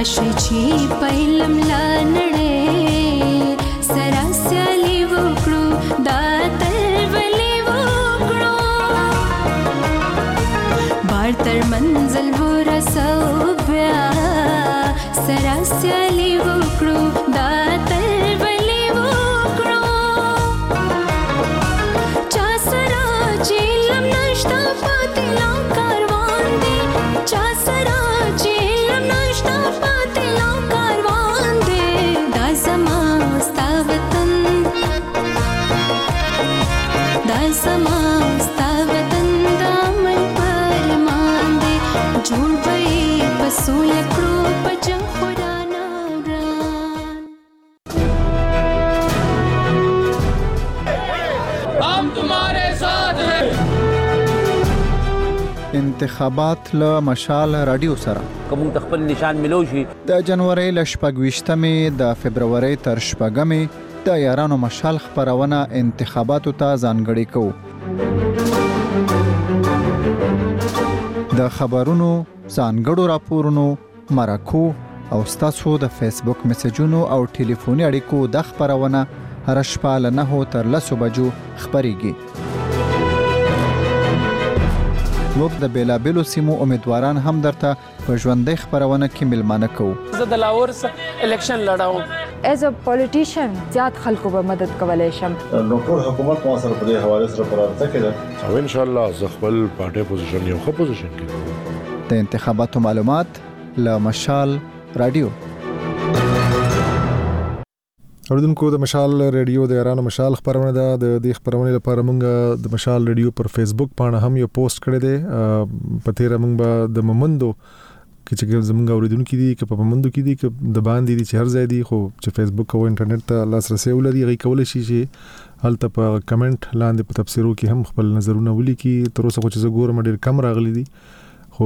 راشي چې پهلم لا نړۍ سره سیالي وکړو دا تلولي وکړو بار تر منزل ورسو بیا سره سیالي وکړو دا تلولي وکړو چا سره چې لم نشتا پاتې لا کاروان دی چا سره چې لم نشتا پاتې لا کاروان دی دا زما ستا وطن دا زما ستا وطن دا من پرمان دی جوړ به یې په سوله کړو په جنګ خدا ناران हम तुम्हारे साथ हैं انتخابات له مشال رادیو سره کوم خپل نشان ملو شي د جنوري ل 28مې د فبرवरी تر 8مې د یارانو مشال خبرونه انتخاباتو ته ځانګړي کوو د خبرونو ځانګړو راپورونو مرکو او تاسو د فیسبوک میسجونو او ټلیفوني اړیکو د خبرونه هر شپه له 9 تر 10 بجو خبريږي موږ د بیلابلو سیمو امیدواران هم درته په ژوندۍ خبرونه کې ملمانه کوو زه د لاهور الیکشن لړاوم ایز ا پولیټیشن زیات خلکو به مدد کولای شم نو ټول حکومت مو سره په دې حواله سره پرارته کړه او ان شاء الله زه خپل پارټي پوزیشن یو خو پوزیشن کې د انتخاباتو معلومات ل مشال رادیو اوردونکو د مشال ریډیو د ایران مشال خبرونه ده د دې خبرونه لپاره موږ د مشال ریډیو پر فیسبوک باندې هم یو پوسټ کړی دی په تیر موږ د ممندو چې زموږ اوریدونکو دي چې په ممندو کې دي چې د باندې دي چې هر ځای دي خو چې فیسبوک او انټرنیټ ته لاسرسي ولري غي کول شي چې هلته په کمنټ لاندې په تفسیرو کې هم خپل نظرونه ولیکي تر اوسه خو چې زه ګورم ډیر کم راغلي دي خو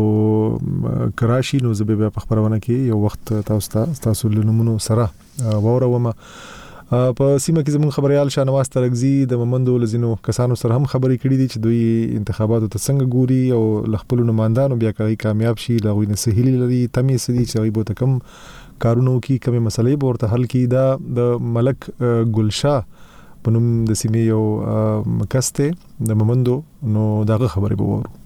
کراشي نو زبې په خبرونه کې یو وخت تاسو لنمونو سره ووروم په سیمه کې زموږ خبريال شانواز ترغزي د ممندو لزینو کسانو سره هم خبرې کړې دي چې دوی انتخاباتو ته څنګه ګوري او خپل نمائندانو بیا کوي کامیاب شي لغوی نه سهيلي لري تمې سدي چې غي بوته کم کارونو کې کومه مسلې ورته حل کی دا د ملک ګلشاه پنوم د سیمه یو مکسته د ممندو نو دغه خبرې به ورو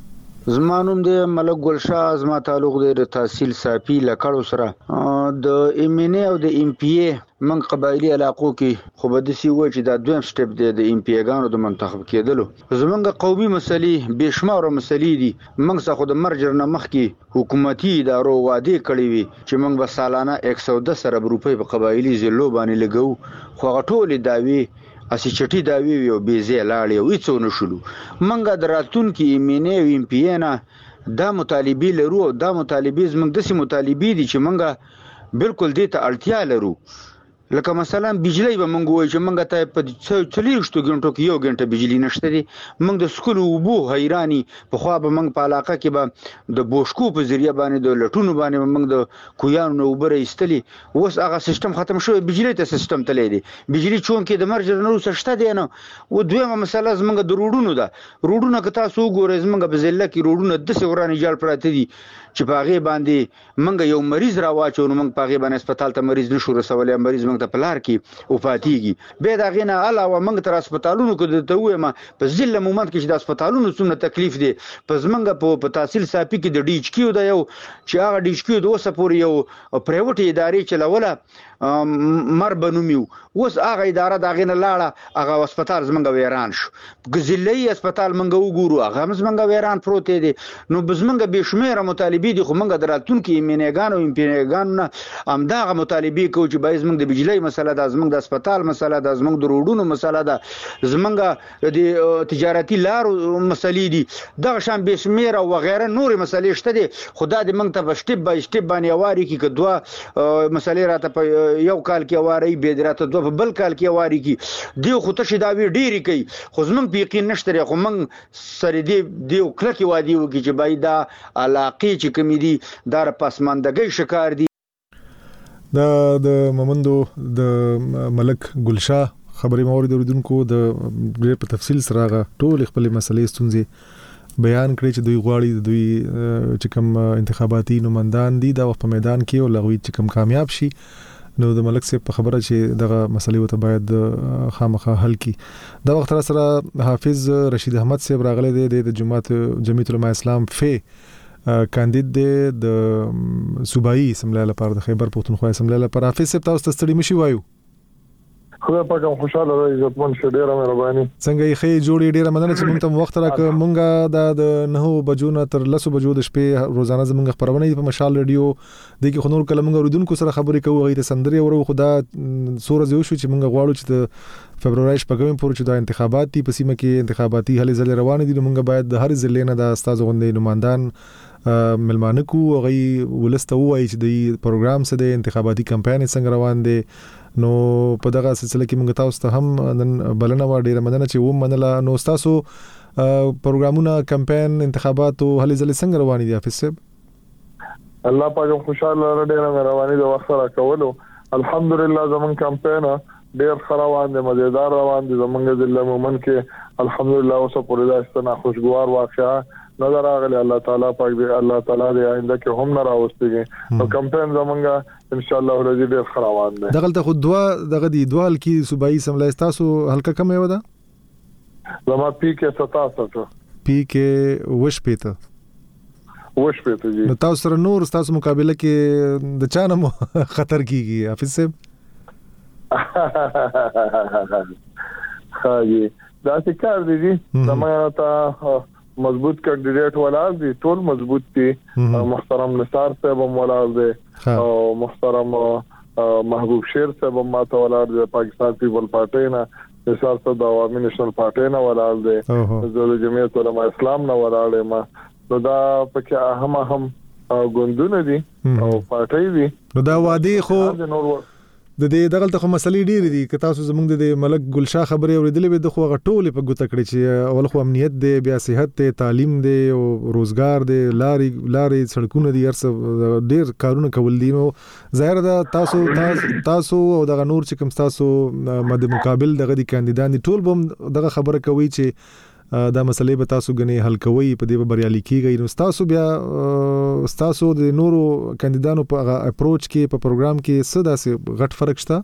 زمانوم د ملک ګلشاه زما تعلق د تحصیل صافي لکړو سره د ایم او د ام پی ای من قبایلی علاقو کې خو به د سی و چې دا دویم سټپ دی د ام پی ای ګانو د منتخب کېدلو زمونږ قومي مسلې بشمار مسلې دي موږ څخه د مرجر نه مخکې حکومتي ادارو وعده کړې وي چې موږ به سالانه 110 روپۍ په قبایلی زلو باندې لګو خو غټولې داوی اسی چټي داوی یو بیزه لاړ یو هیڅ نشلو منګه دراتون کې ایمنه او ام پی نه دا مطالبه لرو دا مطالبه زموږ د سي مطالبه دي چې منګه بالکل دې ته اړتیا لرو لکه مثلا بجلی به مونږ وای چې مونږ ته په 40 غنټو کې 1 غنټه بجلی نشته دي مونږ د سکول وبو حیرانی په خوا به مونږ په علاقه کې به د بوشکو په ذریعہ باندې د لټونو باندې مونږ د کویانو وبره ایستلی اوس هغه سیستم ختم شوی بجلی ته سیستم تللی دی بجلی چون کې د مرجر نو سشته دی نه و دویمه مسله زمونږ د روډونو ده روډونه که تاسو وګورئ زمونږ په ځله کې روډونه د سورانه جال پراته دي چې پاغه باندې منګه یو مریض را واچو نو منګ پاغه باندې هسپتال ته مریض نشو رسولای مریض منګ ته پلار کی او فاتیږي به دا غینه علاوه منګ تر هسپتالونو کې ته وې ما په ځله مومنت کې چې د هسپتالونو څومره تکلیف دي پس منګ په تحصیل صافي کې د ډی ایچ کیو دا یو چې هغه ډی ایچ کیو د اوسه پورې یو پرایوټ ادارې چلوله مر بنومیو اوس هغه اداره دا غینه لاړه هغه هسپتال زمنګ ویران شو غزلې هسپتال منګ وګورو هغه زمنګ ویران پروت دي نو بزمنګ به شمیره مطالبه دي خو منګ دراتون کې مینګان او امپینګان امداغه مطالبه کو چې باید زمنګ د بجلی مسله د زمنګ د هسپتال مسله د زمنګ د روډونو مسله ده زمنګ د تجارتي لارو مسلې دي دغه شان به شمیره او غیره نور مسلې شته دي خدا دې منګ ته بشټب بشټب باندې واري کې کدوا مسلې راته یو کال کې واري به دراته دوه په بل کال کې واري کې دی خو ته شي دا وی ډیری کوي خو زمنګ یقین نشته خو من سره دی کلکې وادي وکي چې باید دا علاقې چې کمی دي دا پسماندګي شکار دي د ممندو د ملک ګلشاه خبري موري د اوریدونکو د ډېر په تفصیل سره ټول خپل مسلې ستونزې بیان کړی چې دوی غواړي دوی چې کوم انتخاباتي نمائندان دي دا په میدان کې او لغوي چې کوم کامیاب شي نو د ملک صاحب په خبره چې دغه مسلې وته باید خامخا حل کی. دا وخت سره حافظ رشید احمد صاحب راغله د جمعیت العلماء اسلام کاندید د صوبایي اسمبلی لپاره د خیبر پختونخوا اسمبلی لپاره. حافظ صاحب تاسو ته ستړي مشي وایو. خدای پاک هم خوشاله راځي عزتمن شه ډیره مهرباني. څنګه یې خې جوړې ډیره مننه چې موږ ته وخت راکړ. موږ د 9 بجو نه تر 10 بجو د شپې روزانه زموږ خبرونه په مشال رادیو د کې خنور کله موږ اوریدونکو سره خبرې کوو غیر سندري ورو خدا سورز یو شو چې موږ غواړو چې د فبرवरी شپږم پورې چې د انتخابات په سیمه کې انتخاباتي هلې ځلې روان دي موږ باید د هر ضلع نه د استاد غوندې نمائندان ملمانه کو غي ولسته وایي چې د پروګرام سره د انتخاباتي کمپاین څنګه روان دي. نو په دغه سلسله کې موږ تاسو ته هم نن بلنه و ډیره مننه چې و منله. نو تاسو پروګرامونه کمپاین انتخابات او هلې ځلې څنګه روان دي حافظ صاحب؟ الله پاک خوشاله ډیره مهرباني د وخت را کولو. الحمدلله زمون کمپاین ډیر روان دي مزیدار روان دي زمونږ ضلع مومن کې الحمدلله اوس پورې دا استنا خوشګوار واقعا نظر راغلی. الله تعالی پاک دې الله تعالی دې آینده کې هم نه راوستيږي. نو کمپاین زمونږ ان شاء الله ورځي ډیر روان دي. دغلته خو دغه دی دوال کې صوبایي سملای تاسو هلکه کم یو ده زما پی کې 77 پی کې وش پېته جی. نو تاسو سره نور تاسو مقابله کې د چانه خطر کیږي حافظ صاحب؟ خاجي دا څه کار دي زموږ ته مضبوط کینډیډیټ ولال دي ټول مضبوط دي. محترم نثار صاحب هم ولال دي او محترم محبوب شیر صاحب هم ماته ولال دي. پاکستان پیپل پارټي نه نثار صاحب د عوامي نېشنل پارټي نه ولال دي. د جمعیت العلماء اسلام نه ولال ما نو دا پکې هم ګوندونه دي او پارټي دي. نو دا وادي خو د دې دغلته خو مسلې ډېرې دي که تاسو زموږ د ملک ګلشاه خبرې اورېدلې وي د خو هغه ټولې په ګوته کړې چې اول خو امنیت دی بیا صحت دی تعلیم دی او روزګار دی لارې سړکونه دي هر څه ډېر کارونه کول دي. نو ظاهر ده تاسو او دغه نور چې کوم تاسو مد مقابل دغه دي کاندیدان دي ټول به دغه خبره کوي چې دا مسلې به تاسو غني حل کوي په دې به بریالي کیږي. نو تاسو بیا تاسو د نورو کاندیدانو په اپروچ کې په پروګرام کې څه داسې غټ فرق شته؟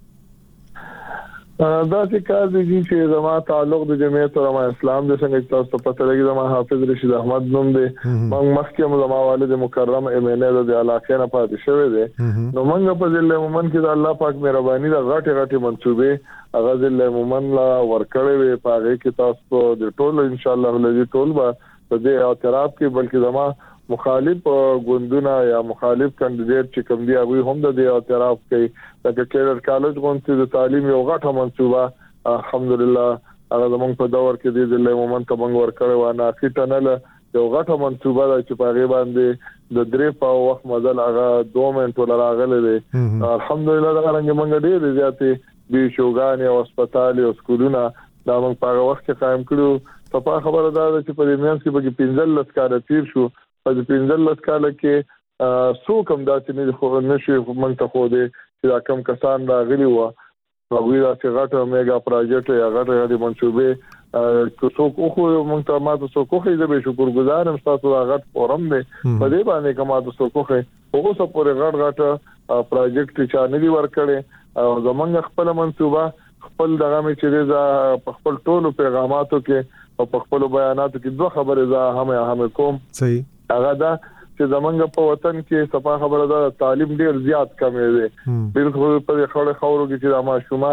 دا چې کار دي چې زما تعلق د جمعیت العلماء اسلام د څنګه تاسو ته پته لګي زما حافظ رشید احمد نوم دی. موږ مخکې زما والد مکرم ایمنه د علاقې نه پاتې شوی دی. نو موږ په ضلع مومن کې د الله پاک مهرباني د غټي منصوبې هغه ضلع مومن لا ورکړې وي پاره کې تاسو د ټول ان شاء الله لږی ټول به په دې اعتراف کې بلکې زما مخالف ګوندونه یا مخالف کاندیدټ چې کوم دی هغه هم د دې اعتراف کوي. لکه کیډر کالج غونډه د تعلیم یو غټه منصوبه الحمدلله هغه زمونږ په دور کې د ضلع مومن ته موږ ورکړې و نه اخیټنل یو غټه منصوبه ده چې په غیبه باندې د درې په وخت مدل هغه 2 منټ راغلي دي. الحمدلله دا څنګه موږ ډېر زیاتې بي شوګان او هسپتال او سکولونه دا موږ په وخت کې قائم کړو. په خبره ده چې په دې میانس کې به 15 کال تیر شو. په 15 کال کې سو کم داسې نه خو نشي موږ ته خو دې چې دا کم کسان راغلي و هغه دا چې غټه میگا پروجیکټ یا غټه منصوبه کو څوک خو موږ ته ماته څوک خو دې به شکرګزار هم تاسو دا غټ فورم دی په دې باندې کومه تاسو خو هغه څو پورې غټ پروجیکټ چې نه دی ورکړي او زمونږ خپل منصوبه خپل دغه مې چې دا خپل ټولو پیغاماتو کې او په خپل بیاناتو کې دوه خبرې زه هم کوم. صحیح هغه دا چې زمونږ په وطن کې صفه خبره ده تعلیم ډیر زیات کمې ده. بالکل په خړې خورو کې چې د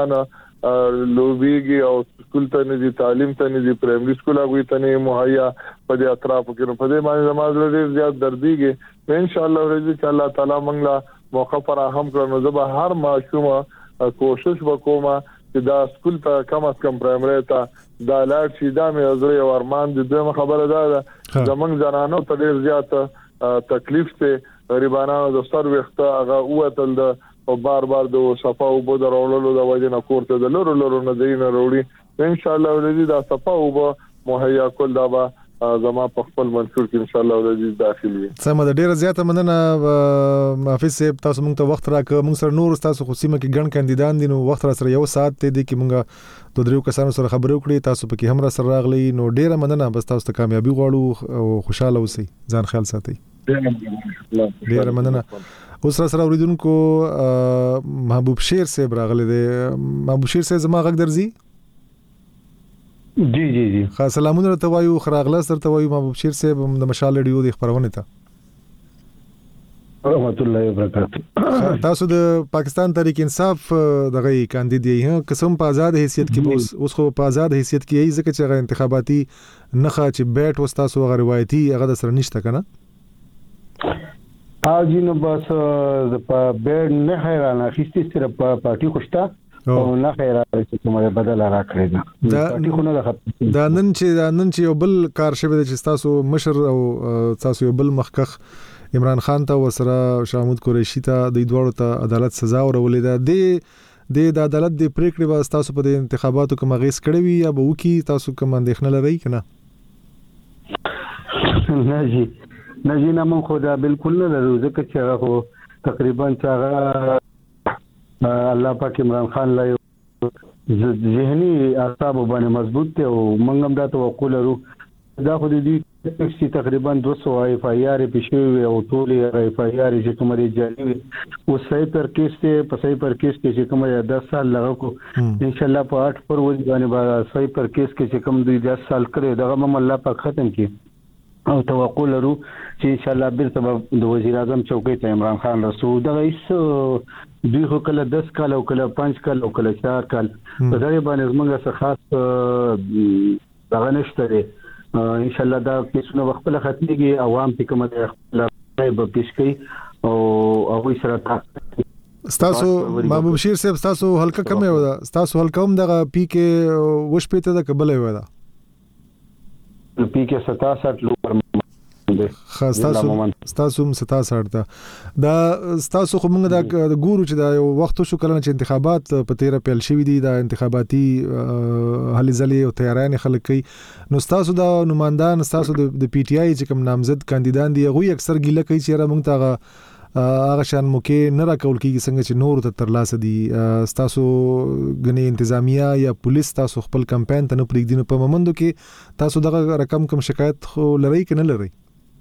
ماشومان لوبيږي او سکول ته نه دي تعلیم ته نه دي پرایمري سکول هغه ته نه مهیا په دې اطرافو کې په دې باندې زموږ ډیر زیات درديږي. ان شاء الله ورځي چې الله تعالی موږ لا موقع فراهم کړو نو زه به هر ماشوم کوشش وکوم چې دا سکول ته کم از کم پرایمري ته دا لاړ شي. دا مې زړه او ارمان دي دوه خبره ده زمونږ زنانو ته ډیر زیات تکلیف ته غریبانو د ستر وخت هغه اوتل د او بار د صفه او بو درولو د وجه نه کوړته د لورو نه دینه وروړي. ان شاء الله ولې دا صفه او بو مهیا کول دا به زما په خپل منشور کې ان شاء الله ولې داخلي. سم د ډیره زیاته مننه حافظ صاحب، تاسو موږ ته وخت راکړ. موږ سره نور تاسو خو سیمه کې ګڼ کاندیدان دي، نو وخت را سره 1 ساعت دی کې موږ د دریو کسانو سره خبرې وکړې، تاسو پکې هم را سره راغلی. نو ډیره مننه، بس تاسو ته کامیابی غواړو او خوشاله اوسئ، ځان خیال ساتئ. ډیره مننه. اوس را سره اوریدونکو محبوب شیر صاحب راغلی دی. محبوب شیر صاحب زما غږ درځي؟ جی جی جی. خاص سلامونه ته وایو، خراغله سره ته وایو محبوب شیر صاحب د مشال ریډیو د خبرونه ته. رحمت الله وبرکاته. تاسو د پاکستان تحریک انصاف دغه کاندید یې قسم په آزاد حیثیت کې اوس خو په آزاد حیثیت کې یې ځکه چې هغه انتخاباتي نخا چې بیٹ وستاسو هغه روایتي هغه د سره نشته کنه. جی نو بس د په بیٹ نه حیرانه اخیستي سره په پارټي خوشتا او نه خیره چې کومه بدل را کړی دا پارټي خو نه ده. دا نن چې یو بل کار شوی چې تاسو مشر او تاسو یو بل مخکخ عمران خان ته وسره شامود قریشی ته د دوړو ته عدالت سزا ورولې ده. د عدالت د پریکړې واسطه تاسو په د انتخاباتو کې مغیس کړی وي یا به وکی تاسو کوم اندېښنه لرئ کنه؟ نه جی نه مون خو دا بالکل نه لرو، ځکه چې هغه تقریبا هغه الله پاک عمران خان لا ذهني اعصاب باندې مضبوط دی او موږ هم دا توقع لرو. دا خو د دې تقریبا 200 اف آی آر پېښوي او ټول اف آی آر چې کومه جاري وي او صحیح پر کیس ته په صحیح پر کیس کې چې کومه 10 سال لغه کو ان شاء الله په 8 پر ورځ باندې صحیح پر کیس کې چې کوم 10 سال کړي دغه هم الله پاک ختم کړي او توقع لرو چې ان شاء الله بیرته د وزیر اعظم چوکۍ ته عمران خان رسو. دغه هیڅ دوی خو کله 10 کال او کله 5 کال او کله 4 کال په دغه باندې موږ څه خاص دغه نشته دی. ان شاء الله دا کیسونه وخت له ختميږي، عوام ته کومه خپل به پیش کوي او هغه سره تاسو محبوب شیر صاحب تاسو هلکه کم یو دا تاسو هلکه هم دغه پی کې وش پېته د قبل یو دا پی کې 67 لوپر خاص تاسو 67 ته دا تاسو خو موږ د ګورو چې دا یو وخت شو کله چې انتخابات په 13 پیل شوې دي، دا انتخاباتي هلي ځلې او تیارانه خلک کوي. نو تاسو دا نمائندان تاسو د پی ټی آی چې کوم نامزد کاندیدان دي هغه اکثر ګیله کوي چې را موږ ته هغه شان موکه نه راکول کیږي څنګه چې نور ته تر لاسه دي. تاسو غني انتظامیه یا پولیس تاسو خپل کمپاین ته نه پریږدي. نو په مومندو کې تاسو دغه رقم کوم شکایت خو لري کنه لري؟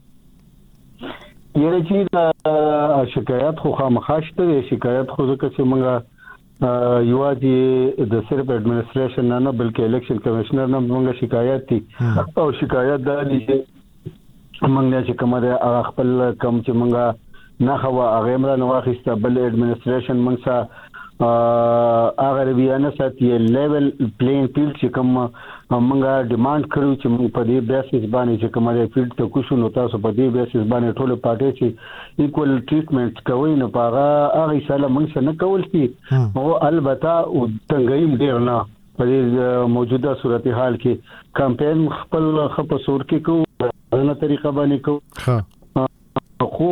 یره چې دا شکایت خو خامخاشته دی. شکایت خو ځکه چې موږ یوازې د صرف اډمنستریشن نه بلکې الیکشن کمشنر نه موږ شکایت دي او شکایت دا دي چې موږ نه چې کومه خپل کم چې موږ نه خو هغه مر نه واخیسته بل اډمنستریشن موږ سره هغه بیان ساتي لیول پلین فیلډ چې کوم موږ ډیماند کړو چې موږ په دې بیسس باندې چې کومه فیلډ ته کوشو نو تاسو په دې بیسس باندې ټول پارټي چې ایکوال ټریټمنټ کوي نو هغه سره موږ نه کول شي او البته او څنګه ډیر نه په دې موجوده صورتحال کې کمپاین خپل خپسور کې کو نه طریقه باندې کو خو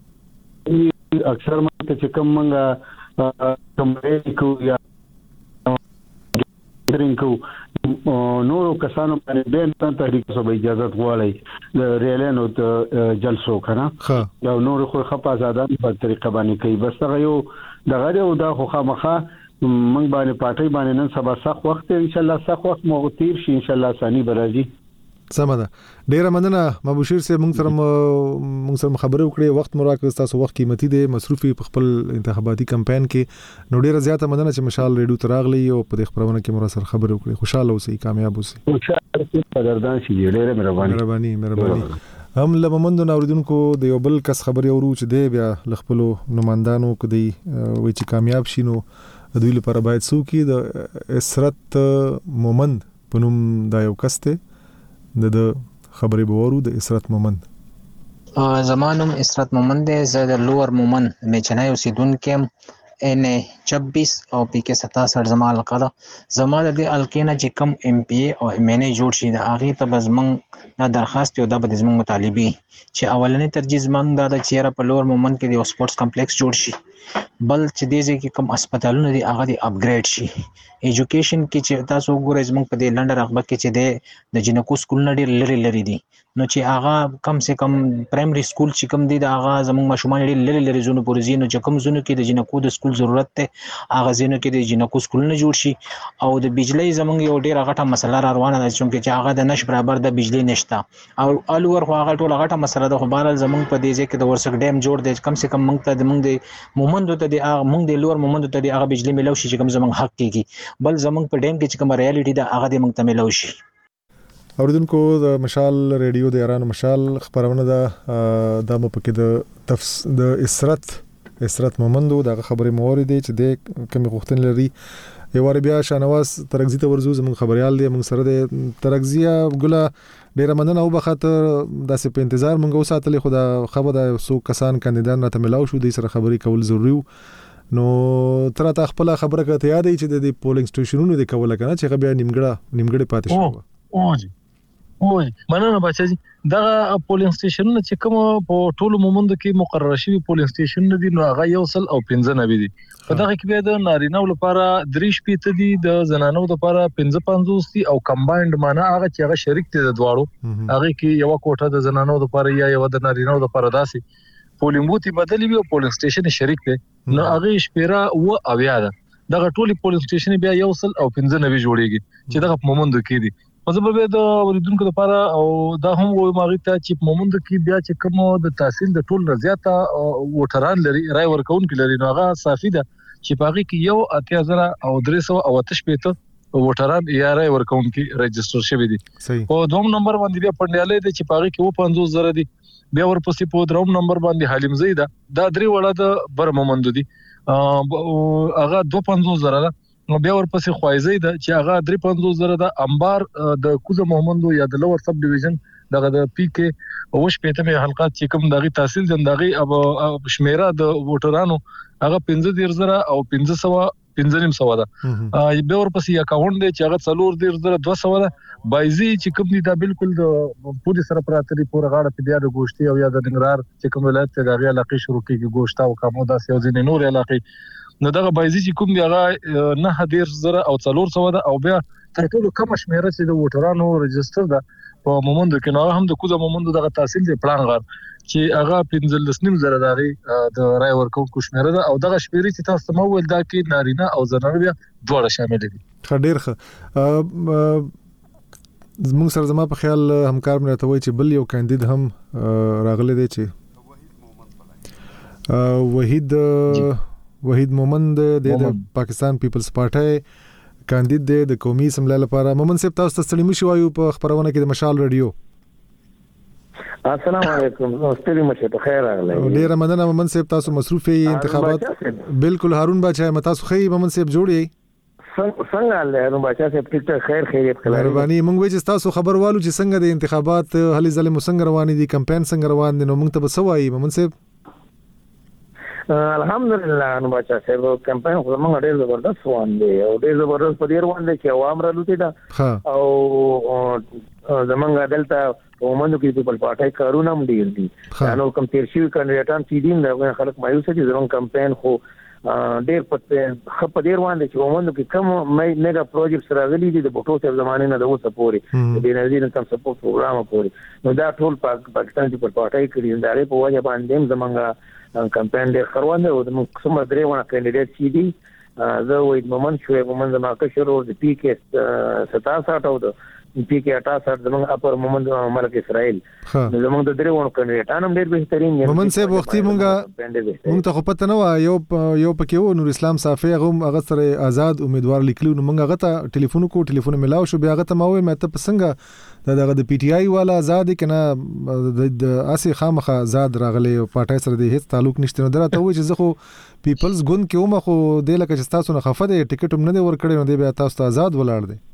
اکثر مته چې کوم موږ کمرې کو یا درینکو نورو کسانو باندې د تحریک صوبه اجازه غواړي د ریلانو ته جلسو کنه دا نورو خو خپه آزادان په طریقه باندې کوي. بس هغه یو د غړي او د خو خامخه موږ باندې پارټي باندې نن سبا سخت وخت ان شاء الله سخت وخت مو تیر شي ان شاء الله ثاني برازي. سمه ده. ډیره مننه محبوب شیر صاحب، موږ سره خبرې وکړې، وخت مو راکړ، تاسو وخت قیمتي دی، مصروفي په خپل انتخاباتي کمپاین کې. نو ډیره زیاته مننه چې مشال ریډیو ته راغلی او په دې خبرونه کې مو سره خبرې وکړې. خوشاله اوسئ، کامیاب اوسئ. خوشاله قدردان شي. ډیره مهرباني. هم لممندو اوریدونکو د یو بل کس خبرې اورو چې دی بیا لخپلو نمائندانو کو دی وای چې کامیاب شینو دوی لپاره باید څوک د اسرت مومند په نوم دا یو کس ته د خبرې بورو د اسرت مومند. زمانم اسرت مومند دی، زه د لوور مومند میچنای اوسیدونکو ان 26 او پی کې 67 زما القاده زما د الکینا چې کم ام پی او مینه جوړ شي د اغه ته بزمن دا درخواست یو د بزمن مطالبه چې اولنې ترجیح زمنګ دا د چیرې په لوور مومند کې د سپورتس کمپلیکس جوړ شي بل چې دې ځکه کوم هسپتالونه دي هغه دي اپګریډ شي. ایجوکیشن کې چې تاسو وګورئ زموږ په دې لنډه رقبه کې چې د جنکو سکولونه ډېر لري دي، نو چې هغه کم سه کم پرایمري سکول چې کوم دي د هغه زموږ ماشومان ډېر لري زونو پورې ځي، نو چې کوم زونو کې د جنکو د سکول ضرورت ته هغه زونو کې د جنکو سکولونه جوړ شي. او د بجلی زموږ یو ډېر غټه مسله را روانه ده چې هغه د نش برابر د بجلی نشته او الور خو هغه ټول غټه مسله ده. خو بهر زموږ په دې ځکه د ورسک ډیم جوړ دی، کم سه کم موږ ته د مومندو ته د موږ د لور مومندو ته د هغه بجلی ملو شي چې کوم زموږ حق کیږي، بل زموږ په ډیم کې چې کوم ریالټي ده هغه د موږ ته ملو شي. اوریدونکو د مشال ریډیو د یارانو مشال خبرونه ده د مپکې د اسرت مومندو دغه خبرې موري دي چې د کمی غوښتن لري. یو وار بیا شانواز ترغزی ته ورزو زمون خبريال دی موږ سره د ترغزیه ګله ډیره مننه او بخاطر داسې په انتظار موږ وساتلې خو دا خبره د سو کسان کاندیدان راته ملاو شو د سره خبري کول ضروري. نو تر ته خپل خبره کته یاد چې د پولینګ سټیشنونو د کوله کنه چې بیا نیمګړې پاتې شو. اوه مننه بچی دا پولینګ سټیشنونه چې کوم په ټولو مومند کې مقرره شوی پولینګ سټیشنونه دي نو هغه 115 دي. په دغه کې بیا د نارینه لپاره 3 دي، د زنانو لپاره 55 دي او کمباینډ معنا هغه چې هغه شریک دي د دواړو، هغه کې یو کوټه د زنانو لپاره یا یو د نارینه لپاره داسي پولینګ بوتي بدلی وي او پولینګ سټیشن شریک دي، نو هغه شپیره او اویا ده. دغه ټولي پولینګ سټیشن بیا 115 جوړیږي چې دغه مومند کې دي. مطلب به د اوریدونکو لپاره او دا هم وایي ماغي ته چې مومند کې بیا چې کوم د تحصیل د ټول رضایته وټران لري رای ورکون کې لري، نو هغه صافي ده چې باغی کې یو 8000 او 388 وټران یا رای ورکون کې رجستر شوی دي. او دوم نمبر باندې بیا پندیاله دي چې باغی کې 55000 دي، بیا ورپسې په دروم نمبر باندې حلیم زیدا دا درې وړه د بر مومند دي هغه 25000 ده، نو بیا ورپسې خوایزي ده چې هغه 35000 ده. انبار د کوزه محمدو یا د لوور سب ډیویژن دغه د پی کې اوش پېته حلقات چې کوم دغه تحصیل دغه اب شمیره د ووټرانو هغه 15000 او 500 ده. بیا ورپسې اکاونټ دی چې هغه 4200 ده. بایزي چې کوم دي دا بالکل د پولیس سره پراتري پورا غاړه په بیا د ګوشتي او یا د ننګرهار چې کوم ولایت ته دغه علاقې شروع کیږي ګوشتا او کومو داسې او ځینې نور علاقې، نو دغه بایزي چې کوم دی هغه 9000 او 400 ده. او بیا تر ټولو کم شمیره چې د ووټرانو رجستر ده په مومند کې، نو هم د کوزه مومند دغه تحصیل دی پلان غار چې هغه 15000 دغه د رای ورکوونکو شمیره ده. او دغه شمیرې چې تاسو مو ول دا کې نارینه او زنانه بیا دواړه شامل دي. ډېر ښه. زموږ سره زما په خیال همکار مې راته وایي چې بل یو کاندید هم راغلی دی چې وحید مومند د پاکستان پیپلز پارټي کاندید دی د قومي اسمبلی لپاره. مومند صاحب تاسو ته ستړي مشي وایو په خبرونه کې د مشال ریډیو. السلام علیکم، ستړي مشه په خیر راغلی. ډیره مننه مومند صاحب، تاسو مصروف یې انتخابات. بالکل هارون بچا تاسو خی مومند صاحب جوړی څنګه له هارون بچا صاحب ټیک خیر خیریت کړی. مهرباني مونږ وایي چې تاسو خبر والو چې څنګه د انتخابات هلي ځلې څنګه روان دي، کمپاین څنګه روان دي، نو موږ ته وسوایي مومند صاحب. الحمدلله هارون بچا صاحب کمپاین خو موږ ډېر زبردست روان دي او ډېر زبردست په دې روان دي چې عوام را لوټي دا او زمونږ دلته مومندو کې په پټای کارونه هم ډیر دي. نو کوم تیر شي کاندیدان چې دین دا خلک مایوس دي، زمونږ کمپاین خو ډیر په ډیر روان دي چې مومندو کې کوم میگا پروجیکټس راغلي دي د بوټو سره زمانه نه د اوسه پوري د بنزین کم سپورټ پروګرام پوري، نو دا ټول پاکستان چې په پټای کړی دا په وجه باندې زمونږ کمپاین ډیر روان دی او د کوم درې ونه کاندیدات چې دي زه وې مومند شوې مومند ما که شروع د پی کې 67 او د پی کې 68 زمونږ اپر مومند ملک اسرائیل زمونږ د درې ونه کاندیدان هم ډیر بهترین دي. مومند صاحب وختي مونږ ته خو پته نه و یو پکې و نور اسلام صافي هغه سره آزاد امیدوار لیکلو، نو مونږ هغه ته ټلیفون ملاو شو، بیا هغه ته ما وې مې ته پسنګ دغه د پی ټی آی والا آزاد کنه د اسی خامخه آزاد راغلی او پټای سره د هیڅ تعلق نشته، نو درته و چې زه خو پیپلز ګوند کې ومه خو د لکه چې تاسو نه خفه دی ټیکټ هم نه دی ورکړی، نو دی بیا تاسو ته آزاد ولاړ دی.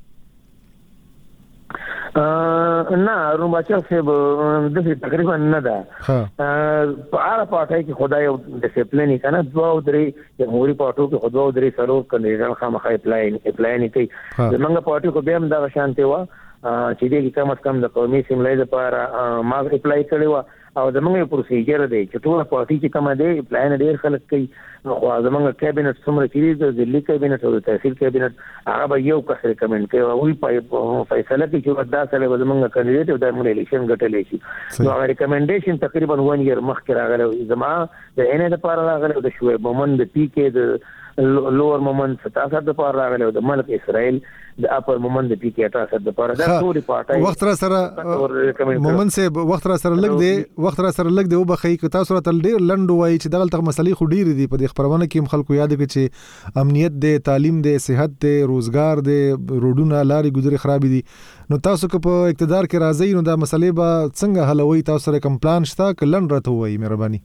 نه هارون بچا صاحب د تقریبا نه ده په اړه پټای کې خدای او ډیسپلین کنه دوه او درې جمهوریت پارټو کې خدای او درې سره کاندیدان خامخا اپلای نه کوي. زمونږ پارټي کو به هم دا شانته و چې دې کوم کم د قومي سیملای لپاره ما اپلای کړی و او زمونږ پروسیجر دی چې ټول پارټي چې کومه دی پلان ډیر خلک کوي نو خو زمونږ کابینټ څومره چې د دلی کابینټ او د تحصیل کابینټ هغه به یو کس ریکمند کوي او فیصله کوي چې دا سره به زمونږ کاندیدټ او د الیکشن ګټلې شي نو هغه ریکمنډیشن تقریبا 1 year مخکې راغلی زما د ان لپاره راغلی د شعیب مومن د پی کې د لوور مومن 67 د لپاره راغلی د ملک اسرائیل د اپر مومن د پی کې 68 د لپاره دا ټول پارټي وخت را سره مومن سه وخت را سره لګ دی او بخی ک تاسو را تل ډیر لنډ وای چې دغه مسلې خو ډیر دي په دې خبرونه کې خلکو یاد کړي چې امنیت دی تعلیم دی صحت دی روزګار دی روډونه لارې ګذري خراب دي نو تاسو که په اقتدار کې راځي نو دا مسلې به څنګه حلوي تاسو سره کوم پلان شته ک لنډ راته وای مهرباني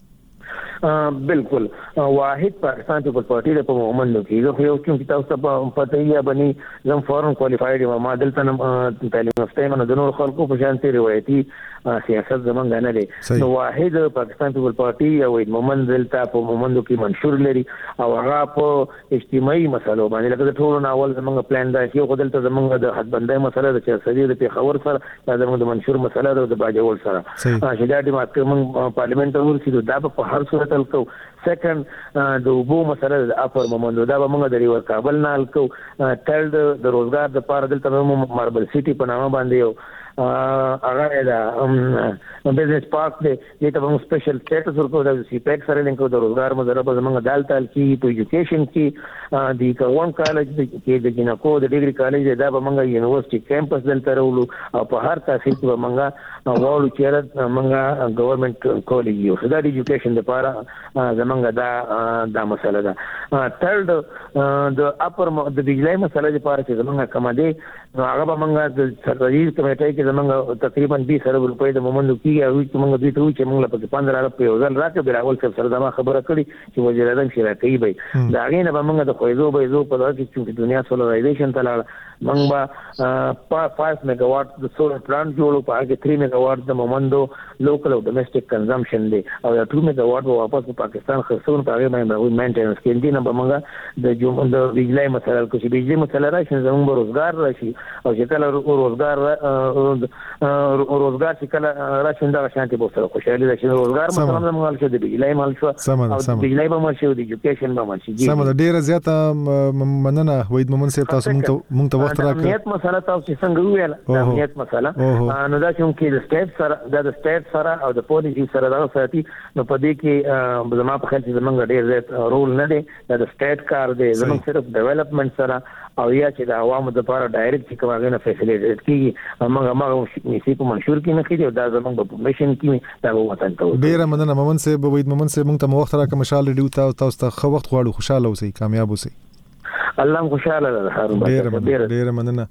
بالکل واحد پاکستان پیپل پارټي د په مومن کې یو چې تاسو ته پته یې باندې زم فورن کوالیفاید ما دلته تعلیم یافته من د نور خلکو په شان روایتي سیاست زمونږ نه دی نو واحد پاکستان پیپل پارټي او مومن دلته په مومن کې منشور لري او هغه په اجتماعي مسلو باندې لکه ټول ناول زمونږ پلان دا چې خو دلته زمونږ د حدبندۍ مسله د چرسدي د پیښور سره زمونږ د منشور مسله د باجوړ سره چې دا د ماکمن پارلیمنت ورسېدو دا په هر صورت الکو سیکنډ د وبو مسله د اپر مومن دا به موږ د ریور کابل نه الکو تل د روزګار د پاره دلته ماربل سیټي په نامه باندې یو هغه دا بزنس پارک دی چې ته موږ سپیشل سټیټس ورکو د سی پیک سره لینکو د روزګار مزره په موږ دالتال کې په ایجوکیشن کې د کوون کالج کې د جنکو د ډیګري کالج دا به موږ یونیورسيټي کیمپس دلته راولو او په هر تحصیل کې به موږ وړو چې موږ ګورنمنت کالج یو دا د ایجوکیشن لپاره زمونږ دا مسله ده ترډ د اپر د بجلی مسله لپاره چې زمونږ کوم دی نو هغه به موږ د سرکاري کمیټې کې زمونږ تقریبا 20 روپۍ د مومن کې او چې موږ دوی ته چې موږ په 15 په یو ځل راکې بلاول سره دا خبره کړې چې وزیر اعظم شراکې به دا غینه به موږ د خویزو به په دغه چې دنیا سولرایزیشن ته لاړ موږ په 5 میگا واټ د سولر پلانټ جوړو په هغه 3 میگا واټ د مومندو لوکل او ډومېسټک کنزمپشن دی او 2 میگا واټ به واپس په پاکستان خرڅون په هغه باندې مینټیننس کې دي نه به موږ د جوړ د بجلی مسله کې بجلی مسله راشي زموږ روزګار راشي او چې کله روزګار چې کله راشي دا شانتي به سره خوشاله راشي روزګار مثلا موږ شو د بجلی مال شو او د بجلی به مال شو د ایجوکیشن به مال شي سم د ډیره زیاته مننه وید مومن سره تاسو مونږ ته وخت راکړئ امنیت مسله تاسو څنګه ویل د امنیت مسله نو دا چې د سټیټ سره د سټیټ سره او د پولیسي سره دا ساتي نو په دې کې زما په خیال چې زمونږ ډیر زیات رول نه دی د سټیټ کار دی زمونږ صرف ډیولپمنٹ سره او یا چې د عوامو لپاره ډایرکټ چې کومه نه فیسیلیټیټ کیږي موږ نسی په منشور کې نه کیږي دا زمونږ په پرمیشن کې دا وطن ته ډیر مننه مومن سه وید مومن سه مونږ ته وخت راکړه مشال ریډیو تاسو ته خو وخت غواړو خوشاله اوسئ کامیاب اوسئ الله خوشاله ده هارون ډیر مننه